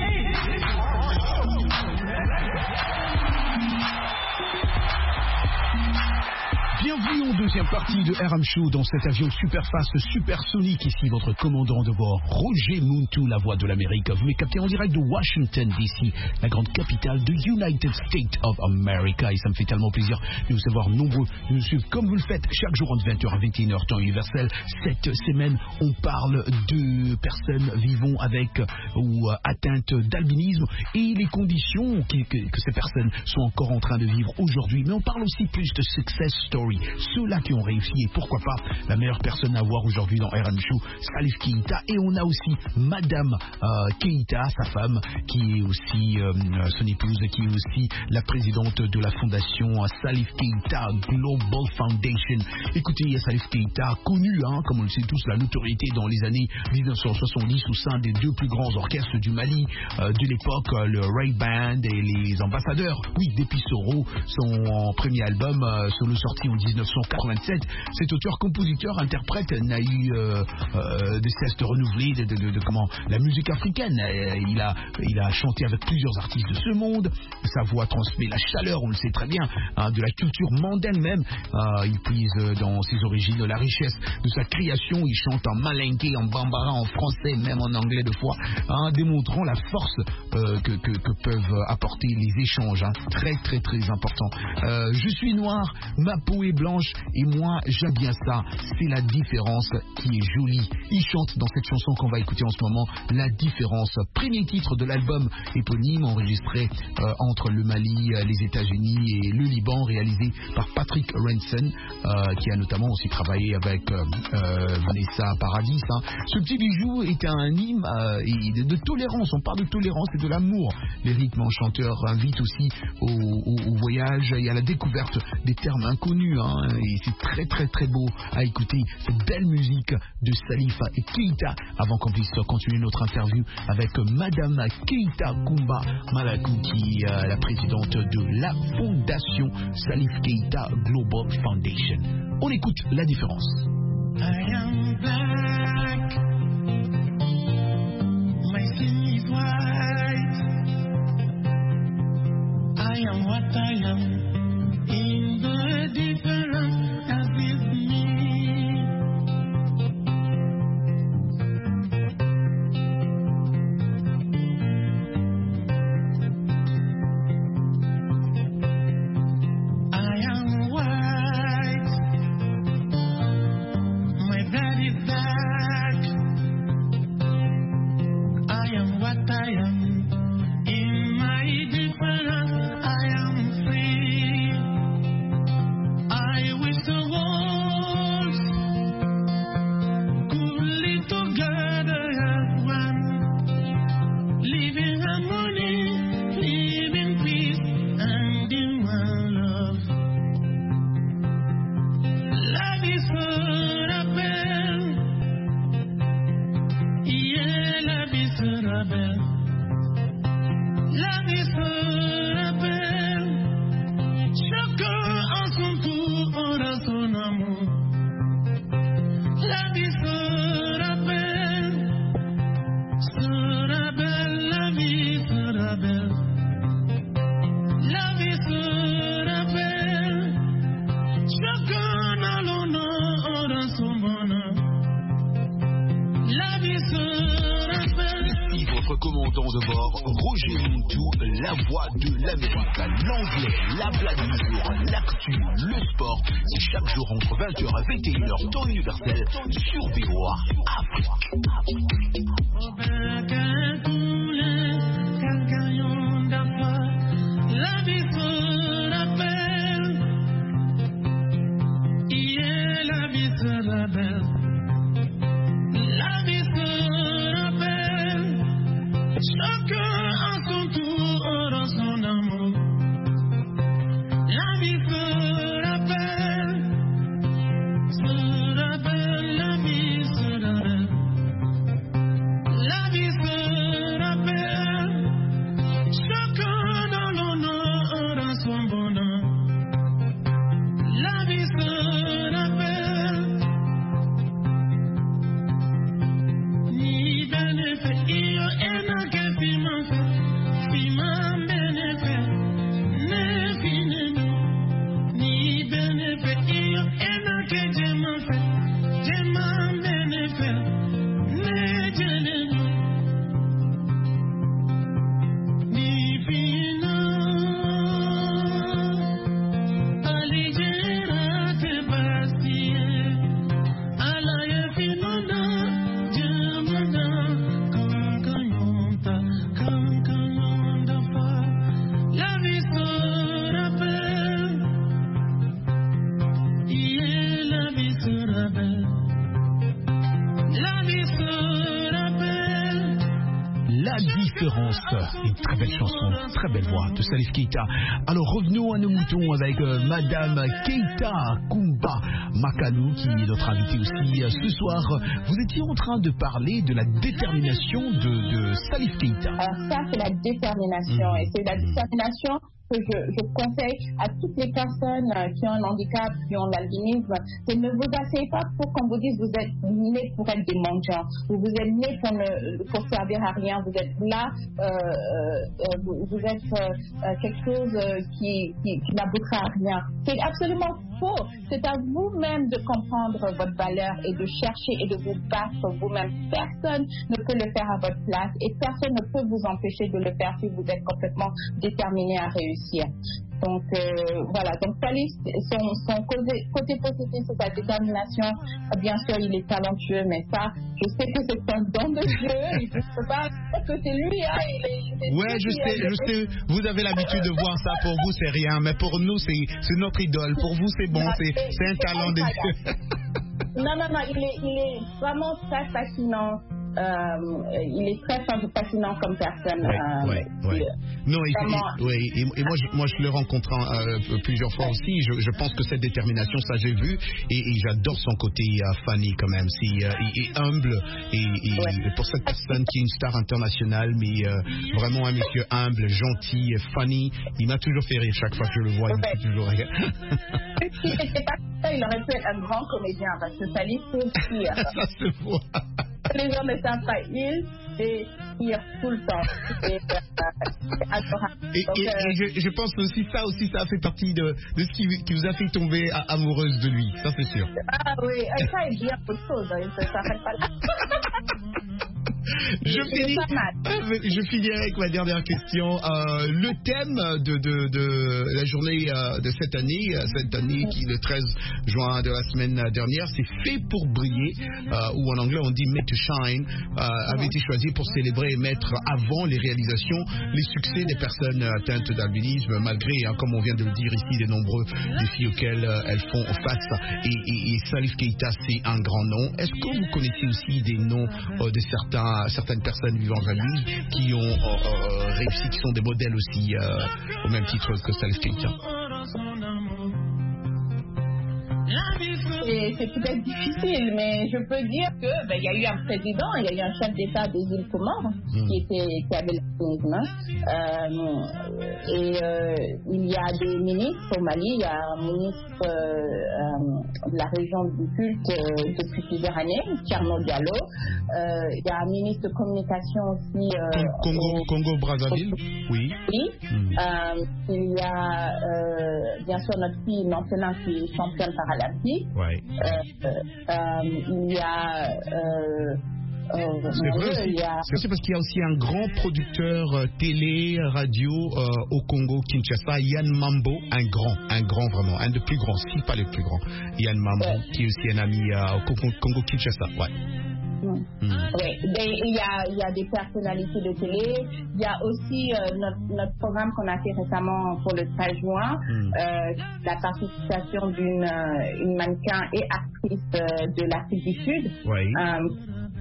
Bienvenue en deuxième partie de R M Show dans cet avion super fast, supersonique. Ici votre commandant de bord, Roger Moutou, la voix de l'Amérique. Vous m'avez capté en direct de Washington D C, la grande capitale de United States of America. Et ça me fait tellement plaisir de vous savoir nombreux de nous suivre comme vous le faites chaque jour entre vingt heures à vingt et une heures temps universel. Cette semaine, on parle de personnes vivant avec ou atteintes d'albinisme et les conditions que, que, que ces personnes sont encore en train de vivre aujourd'hui. Mais on parle aussi plus de success story. Ceux-là qui ont réussi et pourquoi pas la meilleure personne à voir aujourd'hui dans R M Show, Salif Keita. Et on a aussi Madame euh, Keita, sa femme, qui est aussi euh, son épouse, qui est aussi la présidente de la fondation Salif Keita Global Foundation. Écoutez, Salif Keita, connu, hein, comme on le sait tous, la notoriété dans les années dix-neuf cent soixante-dix au sein des deux plus grands orchestres du Mali euh, de l'époque, euh, le Ray Band et les Ambassadeurs. Oui, depuis Soro, son premier album euh, solo sorti en dix-neuf cent quatre-vingt-sept, cet auteur-compositeur-interprète n'a eu euh, euh, de cesse de renouveler de, de, de, de comment la musique africaine. Euh, il, a, il a chanté avec plusieurs artistes de ce monde. Sa voix transmet la chaleur, on le sait très bien, hein, de la culture mondaine même. Euh, il puise dans ses origines la richesse de sa création. Il chante en malinké, en bambara, en français, même en anglais de fois, hein, démontrant la force euh, que, que, que peuvent apporter les échanges. Hein, très très très important. Euh, je suis noir, ma peau est blanche et moi j'aime bien ça, c'est la différence qui est jolie. Il chante dans cette chanson qu'on va écouter en ce moment, La Différence, premier titre de l'album éponyme enregistré euh, entre le Mali, les États-Unis et le Liban, réalisé par Patrick Ranson, euh, qui a notamment aussi travaillé avec euh, euh, Vanessa Paradis. Hein. Ce petit bijou est un hymne euh, de, de tolérance, on parle de tolérance et de l'amour. Les rythmes enchanteurs invitent aussi au, au, au voyage et à la découverte des termes inconnus. Hein, et c'est très très très beau à écouter cette belle musique de Salif et Keita avant qu'on puisse continuer notre interview avec Madame Keita Kumba Malakou, qui est la présidente de la fondation Salif Keita Global Foundation. On écoute La Différence. I am black, my skin is white, I am what I am, in the difference that is me. sera belle. La vie sera belle. Chacun en son tour aura son amour. La vie sera belle. Sera belle, la vie sera belle. La vie sera belle. Chacun a l'honneur aura son bonheur. La vie sera belle. Ici votre commandant de bord, Roger Muntu, la voix de l'Amérique, l'anglais, la blague du jour, l'actu, le sport. C'est chaque jour entre vingt heures et vingt et une heures, temps universel, sur V O A Afrique. La vie sera belle. Yeah, la vie sera belle. La vie sera belle. Chacun à son tour aura son amour. La vie sera belle. Sera belle, la vie sera belle. La vie sera belle. Chacun dans l'honneur aura son bonheur. La vie sera belle. Ni bénéfice, il y a un que piment fait. Piment bénéfice, ne finit. Ni bénéfice, il y a un que diamant fait. Diamant bénéfice, ne diamant. Ni finit. Aligera te bastille. Alaye finona. Diamanda. Kankanyonta. Kankanyonta fa. La vie sera belle. Yeah, la vie sera belle. La vie sera belle. La différence, une très belle chanson, très belle voix de Salif Keita. Alors revenons à nos moutons avec euh, Madame Keita Kumba Makanou qui est notre invitée aussi euh, ce soir. Vous étiez en train de parler de la détermination de, de Salif Keita. Alors ça, c'est la détermination. Et c'est la détermination que je, je conseille à toutes les personnes euh, qui ont un handicap, qui ont l'albinisme. C'est ne vous asseyez pas pour qu'on vous dise vous êtes nés pour être des mendiants, ou vous êtes nés pour, ne, pour servir à rien. Vous êtes là, euh, euh, vous, vous êtes euh, euh, quelque chose euh, qui, qui, qui n'aboutira à rien. C'est absolument faux. C'est à vous-même de comprendre votre valeur et de chercher et de vous battre vous-même. Personne ne peut le faire à votre place et personne ne peut vous empêcher de le faire si vous êtes complètement déterminé à réussir. Donc euh, voilà, donc Salif, son, son côté, côté positif, c'est sa détermination. Bien sûr, il est talentueux, mais ça, je sais que c'est un don de Dieu. Je ne peux pas dire que c'est lui. Hein, il est, il est ouais, je sais, je sais. Vous avez l'habitude de voir ça. Pour vous, c'est rien, mais pour nous, c'est, c'est notre idole. Pour vous, c'est bon, c'est, c'est un talent de Dieu. Non, non, non, il est, il est vraiment très fascinant. Euh, il est très fascinant comme personne. Ouais, euh, ouais, ouais. Non, et, vraiment... et, ouais, et, et moi, je, moi, je le rencontre euh, plusieurs fois aussi. Je, je pense que cette détermination, ça j'ai vu, et, et j'adore son côté euh, funny quand même. C'est, euh, il est humble, et, et ouais. Pour cette personne qui est une star internationale, mais euh, vraiment un monsieur humble, gentil, funny. Il m'a toujours fait rire chaque fois que je le vois. Il ouais. me fait toujours rire. S'il n'était pas ça, il aurait pu être un grand comédien, parce que Salif peut aussi. Ça se voit. Les gens ne savent pas, il et rire tout le temps. C'est euh, adorable. Et, Donc, et, euh, et je, je pense aussi ça aussi ça fait partie de, de ce qui, qui vous a fait tomber à, amoureuse de lui, ça c'est sûr. Ah oui, ça est bien autre chose, hein, ça ne s'arrête pas là. Je finis, je finis avec ma dernière question. Euh, le thème de, de, de la journée euh, de cette année, cette année qui est le treize juin de la semaine dernière, c'est Fait pour briller, euh, ou en anglais on dit Made to Shine, euh, avait été choisi pour célébrer et mettre avant les réalisations, les succès des personnes atteintes d'albinisme, malgré, hein, comme on vient de le dire ici, les nombreux défis auxquels euh, elles font face. Et, et, et Salif Keita, c'est un grand nom. Est-ce que vous connaissez aussi des noms euh, de certains certaines personnes vivant en Albinisme qui ont euh, euh, réussi, qui sont des modèles aussi euh, au même titre que Salif Keita? Et c'est, c'est peut-être difficile, mais je peux dire que ben, il y a eu un président, il y a eu un chef d'État des îles Comores mmh. qui était qui avait l'albinisme. Euh, et euh, il y a des ministres au Mali, il y a un ministre euh, euh, de la région du culte euh, depuis plusieurs années, Thierno Diallo. Euh, il y a un ministre de communication aussi. Euh, Congo, au, Congo Brazzaville, oui. Oui. Mmh. Euh, il y a euh, bien sûr notre fille maintenant qui est championne paralympique. Ouais. Euh, euh, il y a. Euh, euh, c'est vrai, il y a... c'est parce qu'il y a aussi un grand producteur euh, télé, radio euh, au Congo, Kinshasa, Yann Mambo, un grand, un grand vraiment, un des plus grands, si pas le plus grand, Yann Mambo, ouais. qui est aussi un ami euh, au Congo, Congo Kinshasa, ouais. Mmh. Mmh. Oui, il y a, il y a des personnalités de télé. Il y a aussi euh, notre, notre programme qu'on a fait récemment pour le treize juin, mmh. euh, la participation d'une euh, une mannequin et actrice euh, de l'Afrique du Sud. Oui. Euh,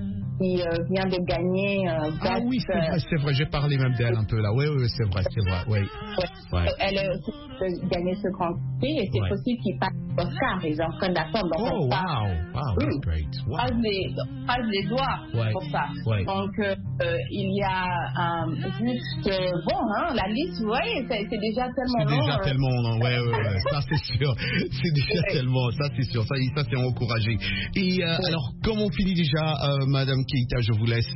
qui euh, vient de gagner. Euh, ah oui, c'est vrai, c'est vrai, j'ai parlé même d'elle un peu là. Oui, oui, c'est vrai, c'est vrai, oui. Ouais. Ouais. Elle a aussi gagné ce grand prix et c'est ouais. possible qu'il passe Oscar, ils sont en train d'attendre. Oh, wow, wow, oui. that's great. Wow. Passe les, passe les doigts ouais. pour ça. Ouais. Donc, euh, euh, il y a euh, juste, euh, bon, hein, la liste, vous voyez, c'est, c'est déjà tellement long. C'est déjà euh... tellement long, ouais, ouais, ouais, ça c'est sûr. C'est déjà ouais. tellement, ça c'est sûr, ça, ça c'est encouragé. Et euh, ouais. alors, comme on finit déjà, euh, Madame Keita, je vous laisse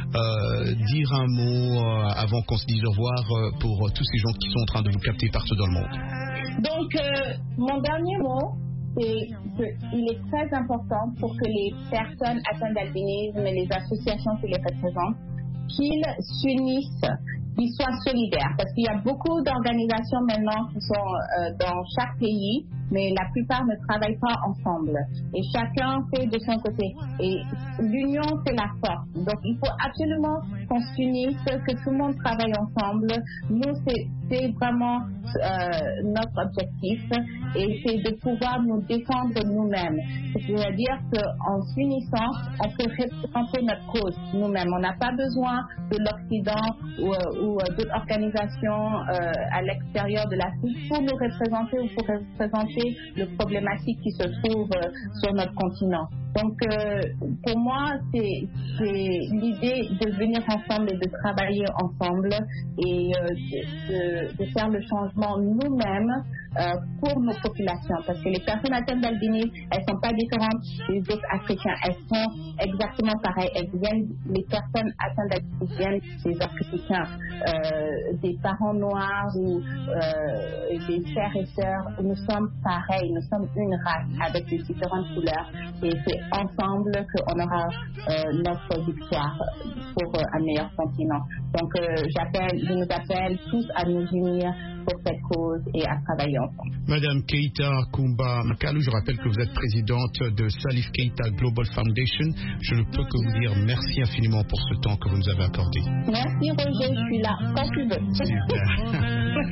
euh, dire un mot euh, avant qu'on se dise au revoir euh, pour euh, tous ces gens qui sont en train de vous capter partout dans le monde. Donc, euh, mon dernier mot, c'est qu'il est très important pour que les personnes atteintes d'albinisme et les associations qui les représentent, qu'ils s'unissent, qu'ils soient solidaires. Parce qu'il y a beaucoup d'organisations maintenant qui sont euh, dans chaque pays, mais la plupart ne travaillent pas ensemble. Et chacun fait de son côté. Et l'union, c'est la force. Donc, il faut absolument qu'on s'unisse, que tout le monde travaille ensemble. Nous, c'est, c'est vraiment euh, notre objectif. Et c'est de pouvoir nous défendre nous-mêmes. C'est-à-dire qu'en s'unissant, on peut représenter notre cause nous-mêmes. On n'a pas besoin de l'Occident ou, ou d'autres organisations euh, à l'extérieur de l'Afrique pour nous représenter ou pour représenter le problématique qui se trouve euh, sur notre continent. Donc, euh, pour moi, c'est, c'est l'idée de venir ensemble et de travailler ensemble et euh, de, de, de faire le changement nous-mêmes euh, pour nos populations. Parce que les personnes atteintes d'albinisme, elles ne sont pas différentes des autres Africains. Elles sont exactement pareilles. Elles viennent, les personnes atteintes d'albinisme viennent des Africains, euh, des parents noirs ou euh, des frères et sœurs. Nous sommes pareils. Nous sommes une race avec des différentes couleurs. Et c'est ensemble qu'on aura euh, notre victoire pour euh, un meilleur continent. Donc, euh, j'appelle, je nous appelle tous à nous unir pour cette cause et à travailler ensemble. Madame Keita Kumba Makalu, je rappelle que vous êtes présidente de Salif Keita Global Foundation. Je ne peux que vous dire merci infiniment pour ce temps que vous nous avez accordé. Merci Roger, je suis là quand tu veux. Super.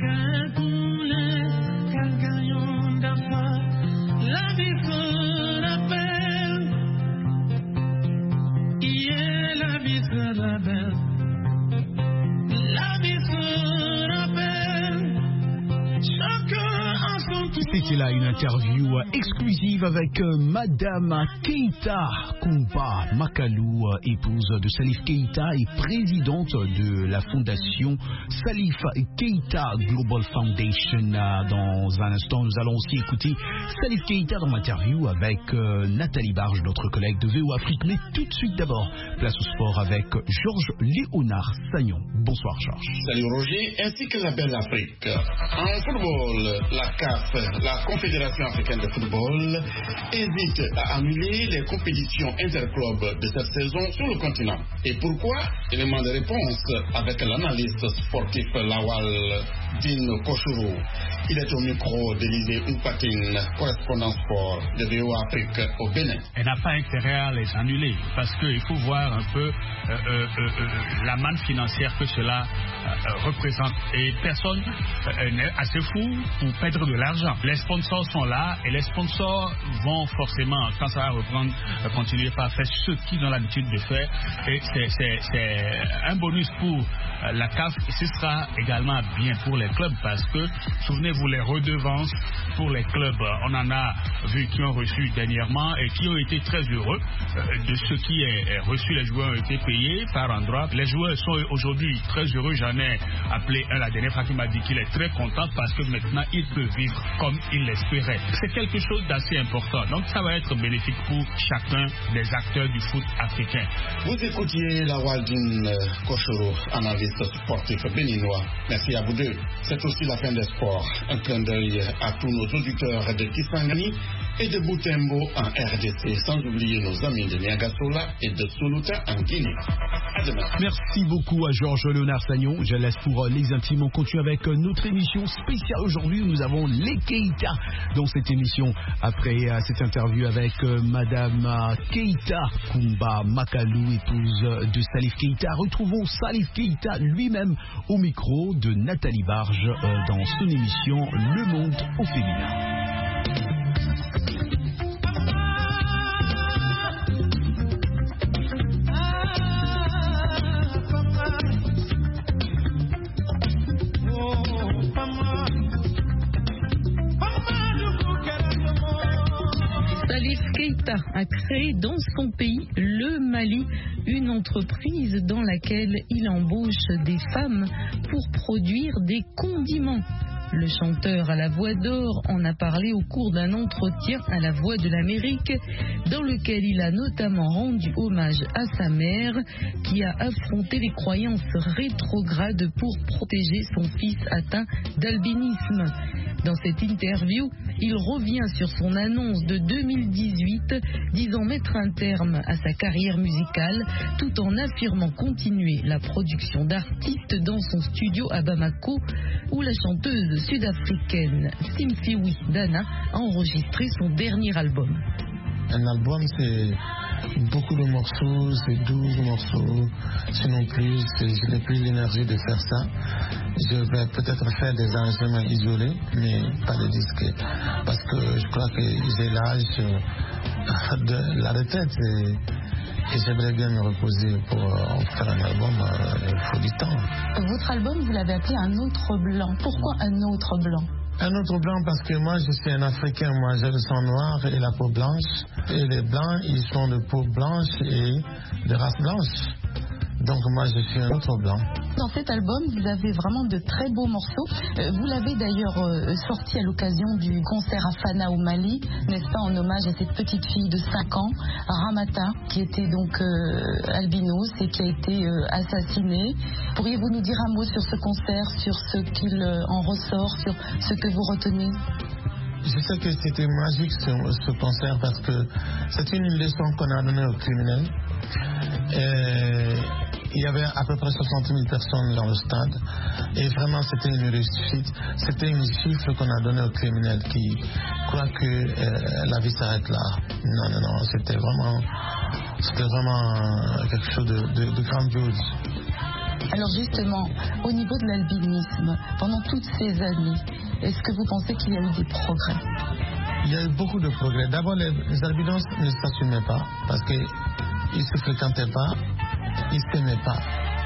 C'était là une interview exclusive avec euh, Madame Keita Kumba Makalu, euh, épouse de Salif Keita et présidente de la fondation Salif Keita Global Foundation. Euh, dans un instant, nous allons aussi écouter Salif Keita dans l'interview avec euh, Nathalie Barge, notre collègue de V O Afrique. Mais tout de suite d'abord, place au sport avec Georges Léonard Sagnon. Bonsoir Georges. Salut Roger, ainsi que la Belle Afrique. En football, la C A F, la Confédération africaine de football, hésite à annuler les compétitions interclubs de cette saison sur le continent. Et pourquoi? Élément de réponse avec l'analyste sportif Lawal Dine Kochourou. Il est au micro d'Élysée Oupatine, correspondant sport de V O Afrique au Bénin. Elle n'a pas intérêt à les annuler parce qu'il faut voir un peu euh, euh, euh, la manne financière que cela euh, représente. Et personne euh, n'est assez fou pour perdre de l'argent. Les sponsors sont là et les sponsors vont forcément, quand ça va reprendre, euh, continuer par faire ce qu'ils ont l'habitude de faire. Et c'est, c'est, c'est un bonus pour euh, la C A F et ce sera également bien pour les clubs parce que, souvenez-vous, Avez-vous les redevances pour les clubs? On en a vu qui ont reçu dernièrement et qui ont été très heureux de ce qui est reçu. Les joueurs ont été payés par endroit. Les joueurs sont aujourd'hui très heureux. J'en ai appelé un la dernière fois qui m'a dit qu'il est très content parce que maintenant il peut vivre comme il l'espérait. C'est quelque chose d'assez important. Donc ça va être bénéfique pour chacun des acteurs du foot africain. Vous écoutiez la Waldine Kochoro, analyste sportif béninois. Merci à vous deux. C'est aussi la fin des sports. Un clin d'œil à tous nos auditeurs de Kisangani et de Butembo en R D C, sans oublier nos amis de Niagasola et de Soluta en Guinée. À demain. Merci beaucoup à Georges Léonard Sagnon. Je laisse pour les intimes. On continue avec notre émission spéciale aujourd'hui. Nous avons les Keita dans cette émission. Après euh, cette interview avec euh, Madame euh, Keita Kumba Makalou, épouse de Salif Keita. Retrouvons Salif Keita lui-même au micro de Nathalie Barge euh, dans son émission Le Monde au féminin. Salif Keita a créé dans son pays, le Mali, une entreprise dans laquelle il embauche des femmes pour produire des condiments. Le chanteur à la voix d'or en a parlé au cours d'un entretien à la Voix de l'Amérique, dans lequel il a notamment rendu hommage à sa mère qui a affronté les croyances rétrogrades pour protéger son fils atteint d'albinisme. Dans cette interview, il revient sur son annonce de deux mille dix-huit disant mettre un terme à sa carrière musicale tout en affirmant continuer la production d'artistes dans son studio à Bamako où la chanteuse sud-africaine Simfiwi Dana a enregistré son dernier album. Un album, c'est beaucoup de morceaux, c'est douze morceaux, sinon plus. Je n'ai plus l'énergie de faire ça. Je vais peut-être faire des enregistrements isolés, mais pas de disques. Parce que je crois que j'ai l'âge de la retraite et, et j'aimerais bien me reposer pour euh, faire un album. Euh, il faut du temps. Votre album, vous l'avez appelé Un autre blanc. Pourquoi Un autre blanc? Un autre blanc parce que moi je suis un Africain, moi j'ai le sang noir et la peau blanche. Et les blancs, ils sont de peau blanche et de race blanche. Donc moi je suis un autre blanc. Dans cet album, vous avez vraiment de très beaux morceaux. Euh, vous l'avez d'ailleurs euh, sorti à l'occasion du concert à Fana au Mali, n'est-ce pas, en hommage à cette petite fille de cinq ans, Ramata, qui était donc euh, albinos et qui a été euh, assassinée. Pourriez-vous nous dire un mot sur ce concert, sur ce qu'il euh, en ressort, sur ce que vous retenez? Je sais que c'était magique ce, ce concert parce que c'est une leçon qu'on a donnée aux criminels. Et il y avait à peu près soixante mille personnes dans le stade et vraiment c'était une réussite. C'était une chiffre qu'on a donnée aux criminels qui croient que euh, la vie s'arrête là. Non, non, non, c'était vraiment, c'était vraiment quelque chose de, de, de grandiose. Alors justement, au niveau de l'albinisme, pendant toutes ces années, est-ce que vous pensez qu'il y a eu des progrès? Il y a eu beaucoup de progrès. D'abord, les, les albinos ne s'assumaient pas parce qu'ils ne se fréquentaient pas, ils ne s'aimaient pas.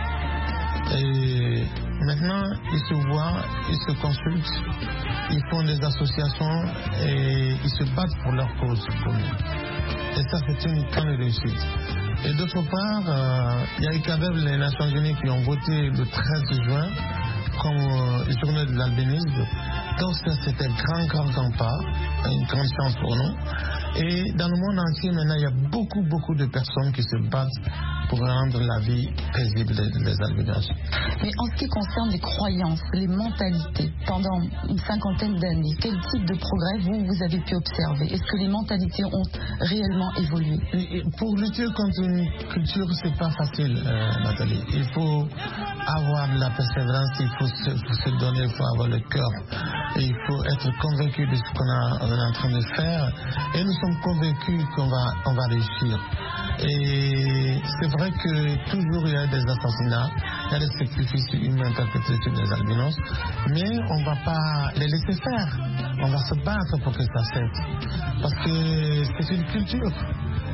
Et maintenant, ils se voient, ils se consultent, ils font des associations et ils se battent pour leur cause commune. Et ça, c'est une grande réussite. Et d'autre part, euh, il y a eu quand même les Nations Unies qui ont voté le treize juin comme euh, journée de l'albinisme. Donc ça, c'était un grand, grand, grand pas, une grande chance pour nous. Et dans le monde entier, maintenant, il y a beaucoup, beaucoup de personnes qui se battent pour rendre la vie paisible des, des albinos. Mais en ce qui concerne les croyances, les mentalités, pendant une cinquantaine d'années, quel type de progrès vous, vous avez pu observer? Est-ce que les mentalités ont réellement évolué? Et pour lutter contre une culture, c'est pas facile, euh, Nathalie. Il faut avoir de la persévérance, il faut se, faut se donner, il faut avoir le cœur. Et il faut être convaincu de ce qu'on est en train de faire. Et nous sommes convaincus qu'on va, on va réussir. Et c'est vrai que toujours il y a des assassinats, il y a des sacrifices humains perpétrés sur les albinos, mais on ne va pas les laisser faire. On va se battre pour que ça cesse. Parce que c'est une culture.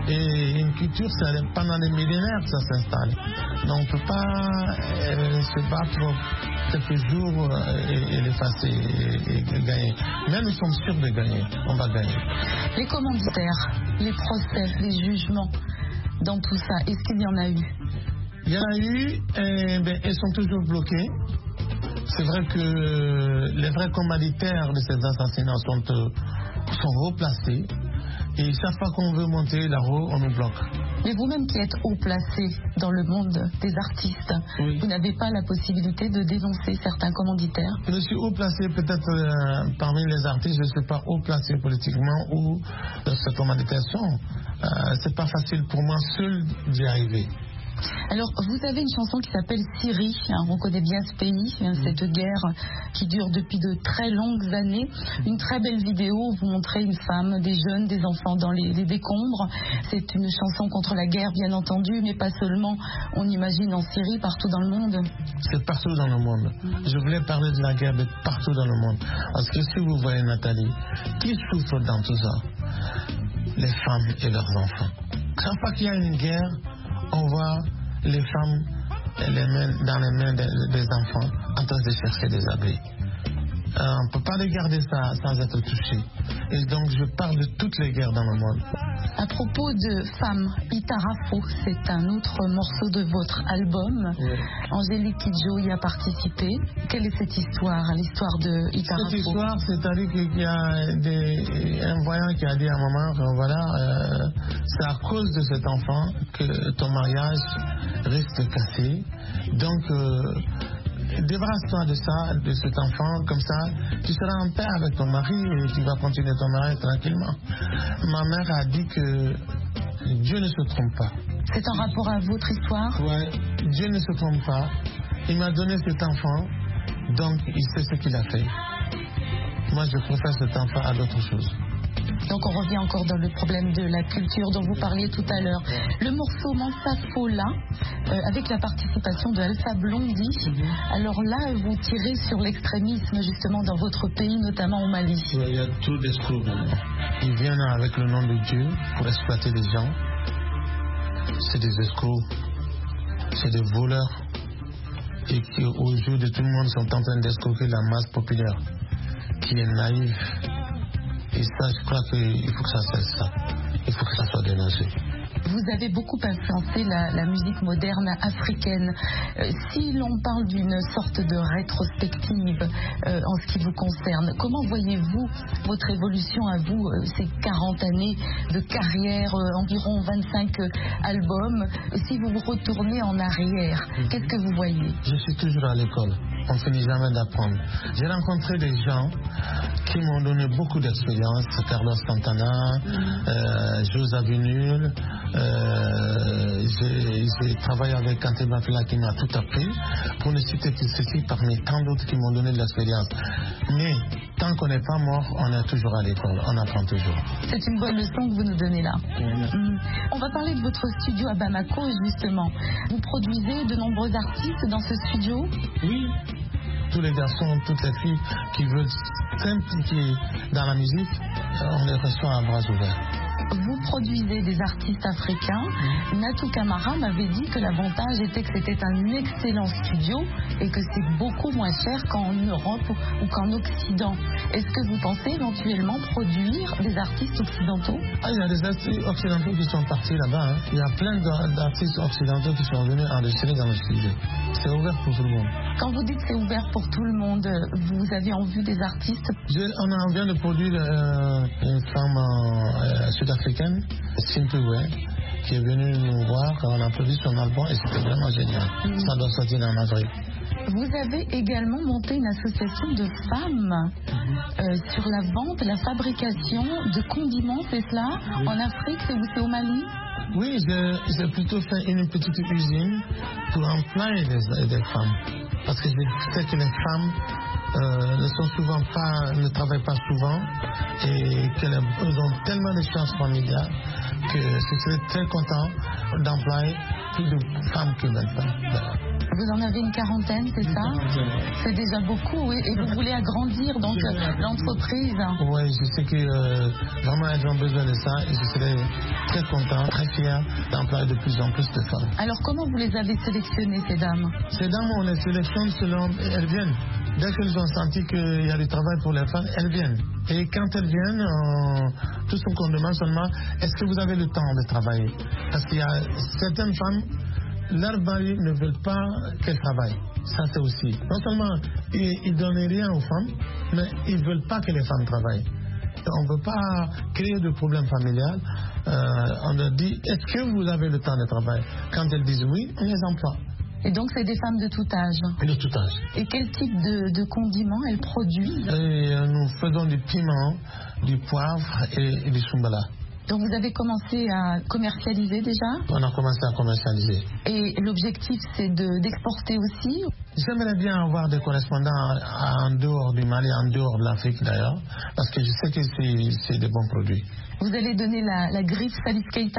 Et une culture, c'est pendant des millénaires que ça s'installe. Donc on ne peut pas euh, se battre quelques jours euh, et, et l'effacer et, et gagner. Mais nous sommes sûrs de gagner. On va gagner. Les commanditaires, les procès, les jugements, dans tout ça, est-ce qu'il y en a eu? Il y en a eu, et, ben, ils sont toujours bloqués. C'est vrai que les vrais commanditaires de ces assassinats sont, euh, sont replacés. Et chaque fois qu'on veut monter là-haut, on nous bloque. Mais vous-même qui êtes haut placé dans le monde des artistes, oui. Vous n'avez pas la possibilité de dénoncer certains commanditaires? Je suis haut placé peut-être euh, parmi les artistes, je ne suis pas haut placé politiquement ou dans cette commanditaire. Euh, c'est pas facile pour moi seul d'y arriver. Alors, vous avez une chanson qui s'appelle Syrie, hein, on connaît bien ce pays, hein, cette guerre qui dure depuis de très longues années. Une très belle vidéo, vous montrez une femme, des jeunes, des enfants dans les, les décombres. C'est une chanson contre la guerre, bien entendu, mais pas seulement, on imagine en Syrie, partout dans le monde. C'est partout dans le monde. Je voulais parler de la guerre de partout dans le monde. Parce que si vous voyez Nathalie, qui souffre dans tout ça? Les femmes et leurs enfants. Chaque fois qu'il y a une guerre, on voit les femmes et les mains, dans les mains des, des enfants en train de chercher des abris. Euh, on ne peut pas regarder ça sans être touché. Et donc je parle de toutes les guerres dans le monde. À propos de femmes, Itarafo, c'est un autre morceau de votre album. Oui. Angélique Kidjo y a participé. Quelle est cette histoire, l'histoire de Itarafo? Cette histoire, c'est-à-dire qu'il y a des, un voyant qui a dit à un moment, voilà, euh, c'est à cause de cet enfant que ton mariage risque de casser. Donc, euh, débarrasse-toi de ça, de cet enfant, comme ça, tu seras en paix avec ton mari et tu vas continuer ton mariage tranquillement. Ma mère a dit que Dieu ne se trompe pas. C'est en rapport à votre histoire? Oui, Dieu ne se trompe pas. Il m'a donné cet enfant, donc il sait ce qu'il a fait. Moi, je préfère cet enfant à d'autres choses. Donc on revient encore dans le problème de la culture dont vous parliez tout à l'heure. Le morceau Mansa Fola, euh, avec la participation de Alpha Blondy. Mm-hmm. Alors là, vous tirez sur l'extrémisme justement dans votre pays, notamment au Mali. Il y a trop d'escrocs. Ils viennent avec le nom de Dieu pour exploiter les gens. C'est des escrocs, c'est des voleurs. Et qui, aux yeux de tout le monde, sont en train d'escroquer la masse populaire, qui est naïve. Et ça, je crois qu'il faut que ça cesse, ça. Il faut que ça soit dénoncé. Vous avez beaucoup influencé la, la musique moderne africaine. Euh, si l'on parle d'une sorte de rétrospective euh, en ce qui vous concerne, comment voyez-vous votre évolution à vous, euh, ces quarante années de carrière, euh, environ vingt-cinq euh, albums? Si vous vous retournez en arrière, mm-hmm. Qu'est-ce que vous voyez? Je suis toujours à l'école. On ne finit jamais d'apprendre. J'ai rencontré des gens qui m'ont donné beaucoup d'expérience. Carlos Santana, mm-hmm. euh, José Avenul. Euh, j'ai, j'ai travaillé avec Kanté Bafila qui m'a tout appris, pour ne citer que ceci parmi tant d'autres qui m'ont donné de l'expérience. Mais tant qu'on n'est pas mort, on est toujours à l'école, on apprend toujours. C'est une bonne leçon que vous nous donnez là. Mmh. On va parler de votre studio à Bamako justement. Vous produisez de nombreux artistes dans ce studio? Oui. Tous les garçons, toutes les filles qui veulent s'impliquer dans la musique, on les reçoit à bras ouverts. Vous produisez des artistes africains. Mmh. Natou Camara m'avait dit que l'avantage était que c'était un excellent studio et que c'est beaucoup moins cher qu'en Europe ou qu'en Occident. Est-ce que vous pensez éventuellement produire des artistes occidentaux? Ah, il y a des artistes occidentaux qui sont partis là-bas. Hein. Il y a plein d'artistes occidentaux qui sont venus enregistrer dans le studio. C'est ouvert pour tout le monde. Quand vous dites c'est ouvert pour tout le monde, vous avez en vue des artistes? Je, on, a, on vient de produire euh, une femme euh, sud-africaine, Simple Way, qui est venue nous voir. On a produit son album et c'était vraiment génial. Mmh. Ça doit sortir en avril. Vous avez également monté une association de femmes mmh. euh, sur la vente, la fabrication de condiments, c'est cela? Oui. En Afrique, c'est, c'est au Mali? Oui, j'ai, j'ai plutôt fait une petite usine pour employer des, des femmes. Parce que je sais que les femmes euh, ne sont souvent pas, ne travaillent pas souvent et qu'elles ont tellement de chances familiales que je serais très content d'employer plus de femmes que maintenant. Vous en avez une quarantaine, c'est ça? C'est déjà beaucoup, oui. Et vous voulez agrandir donc l'entreprise? Oui, je sais que euh, vraiment elles ont besoin de ça et je serais très content, très fier d'employer de plus en plus de femmes. Alors comment vous les avez sélectionnées, ces dames? Ces dames, on les sélectionne selon... Elles viennent. Dès qu'elles ont senti qu'il y a du travail pour les femmes, elles viennent. Et quand elles viennent, euh, tout ce qu'on demande seulement, est-ce que vous avez le temps de travailler? Parce qu'il y a certaines femmes, leurs maris ne veulent pas qu'elles travaillent. Ça, c'est aussi. Non seulement ils ne donnent rien aux femmes, mais ils ne veulent pas que les femmes travaillent. On ne veut pas créer de problèmes familiales. Euh, on leur dit, est-ce que vous avez le temps de travailler? Quand elles disent oui, on les emploie. Et donc, c'est des femmes de tout âge? De tout âge. Et quel type de, de condiments elles produisent? Et, euh, nous faisons du piment, du poivre et, et du soumbala. Donc, vous avez commencé à commercialiser déjà? On a commencé à commercialiser. Et l'objectif, c'est de, d'exporter aussi? J'aimerais bien avoir des correspondants en dehors du Mali, en dehors de l'Afrique d'ailleurs, parce que je sais que c'est, c'est des bons produits. Vous allez donner la, la griffe Salif Keita?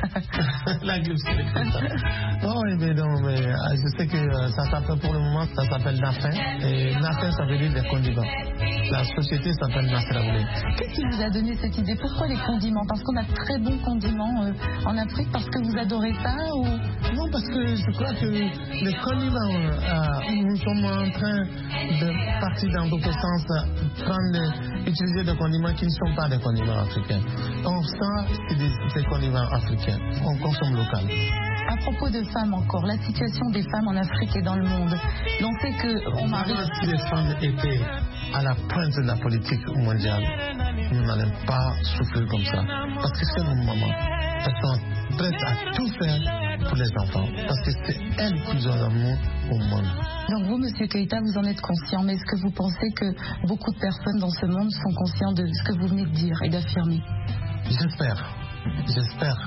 La griffe Salif Keita. Oh, oui, mais non, mais je sais que ça s'appelle pour le moment, ça s'appelle Nafin. Et Nafin, ça veut dire des condiments. La société s'appelle Nasraouli. Qu'est-ce qui vous a donné cette idée? Pourquoi les condiments? Parce qu'on a de très bons condiments euh, en Afrique, parce que vous adorez ça ou... Non, parce que je crois que les condiments, euh, nous sommes en train de partir dans d'autres sens, prendre, utiliser des condiments qui ne sont pas des condiments africains. Donc ça, c'est des, des condiments africains. On consomme local. À propos de femmes encore, la situation des femmes en Afrique et dans le monde. On sait que on marie... Si les femmes étaient à la pointe de la politique mondiale, nous n'allons pas souffrir comme ça. Parce que c'est nos mamans. Elles sont prêtes à tout faire pour les enfants. Parce que c'est elles qui ont l'amour au monde. Donc vous, Monsieur Keita, vous en êtes conscient. Mais est-ce que vous pensez que beaucoup de personnes dans ce monde sont conscients de ce que vous venez de dire et d'affirmer? J'espère. J'espère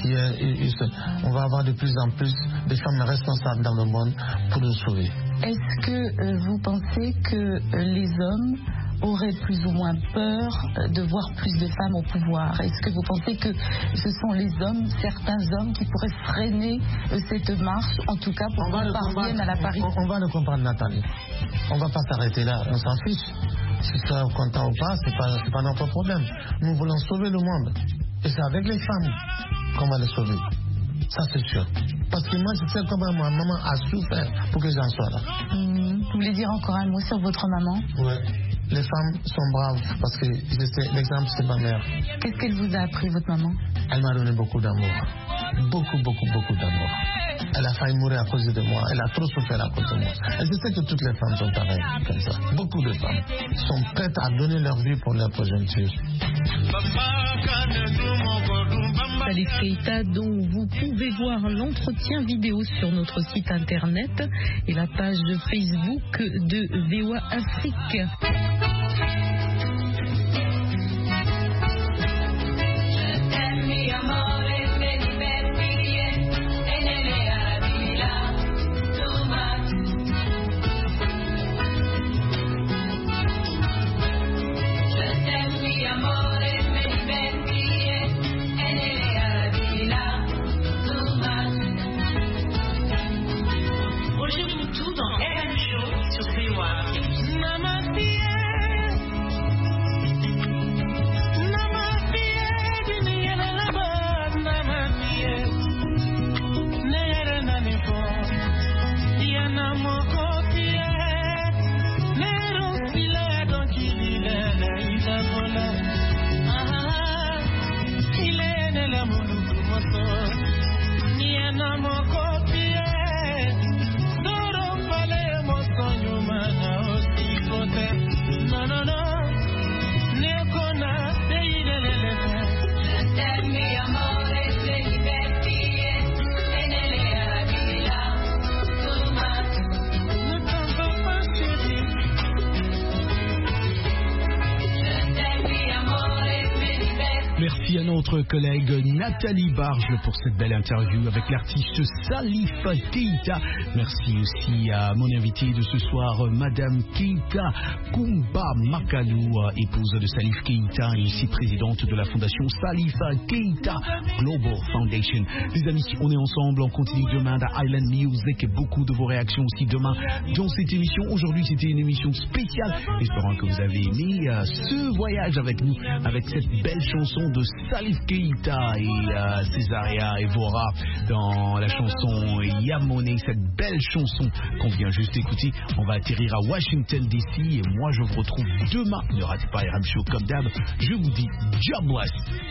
qu'on va avoir de plus en plus de femmes responsables dans le monde pour nous sauver. Est-ce que euh, vous pensez que euh, les hommes auraient plus ou moins peur euh, de voir plus de femmes au pouvoir? Est-ce que vous pensez que ce sont les hommes, certains hommes, qui pourraient freiner euh, cette marche, en tout cas pour qu'on parvienne à la parité? On, on va le comprendre, Nathalie. On ne va pas s'arrêter là, on s'en fiche. Si tu es content ou pas, ce n'est pas, c'est pas notre problème. Nous voulons sauver le monde. Et c'est avec les femmes qu'on va les sauver. Ça, c'est sûr. Parce que moi, je sais comment ma maman a souffert pour que j'en sois là. Mmh. Vous voulez dire encore un mot sur votre maman? Oui. Les femmes sont braves parce que je sais, l'exemple, c'est ma mère. Qu'est-ce qu'elle vous a appris, votre maman? Elle m'a donné beaucoup d'amour. Beaucoup, beaucoup, beaucoup d'amour. Elle a failli mourir à cause de moi. Elle a trop souffert à cause de moi. Et je sais que toutes les femmes sont pareilles comme ça. Beaucoup de femmes sont prêtes à donner leur vie pour leur progéniture. Salif Keita, dont vous pouvez voir l'entretien vidéo sur notre site internet et la page de Facebook de V O A Afrique. aussi à notre collègue Nathalie Barge pour cette belle interview avec l'artiste Salif Keita. Merci aussi à mon invité de ce soir, Madame Keita Kumba Makalou, épouse de Salif Keita et aussi présidente de la fondation Salif Keita Global Foundation. Les amis, on est ensemble, on continue demain à Island Music et beaucoup de vos réactions aussi demain dans cette émission. Aujourd'hui, c'était une émission spéciale. Espérons que vous avez aimé euh, ce voyage avec nous, avec cette belle chanson de Salif Keita et euh, Césaria Evora dans la chanson Yamone, cette belle chanson qu'on vient juste d'écouter. On va atterrir à Washington D C et moi je vous retrouve demain. Ne ratez pas R M Show comme d'hab. Je vous dis, God bless.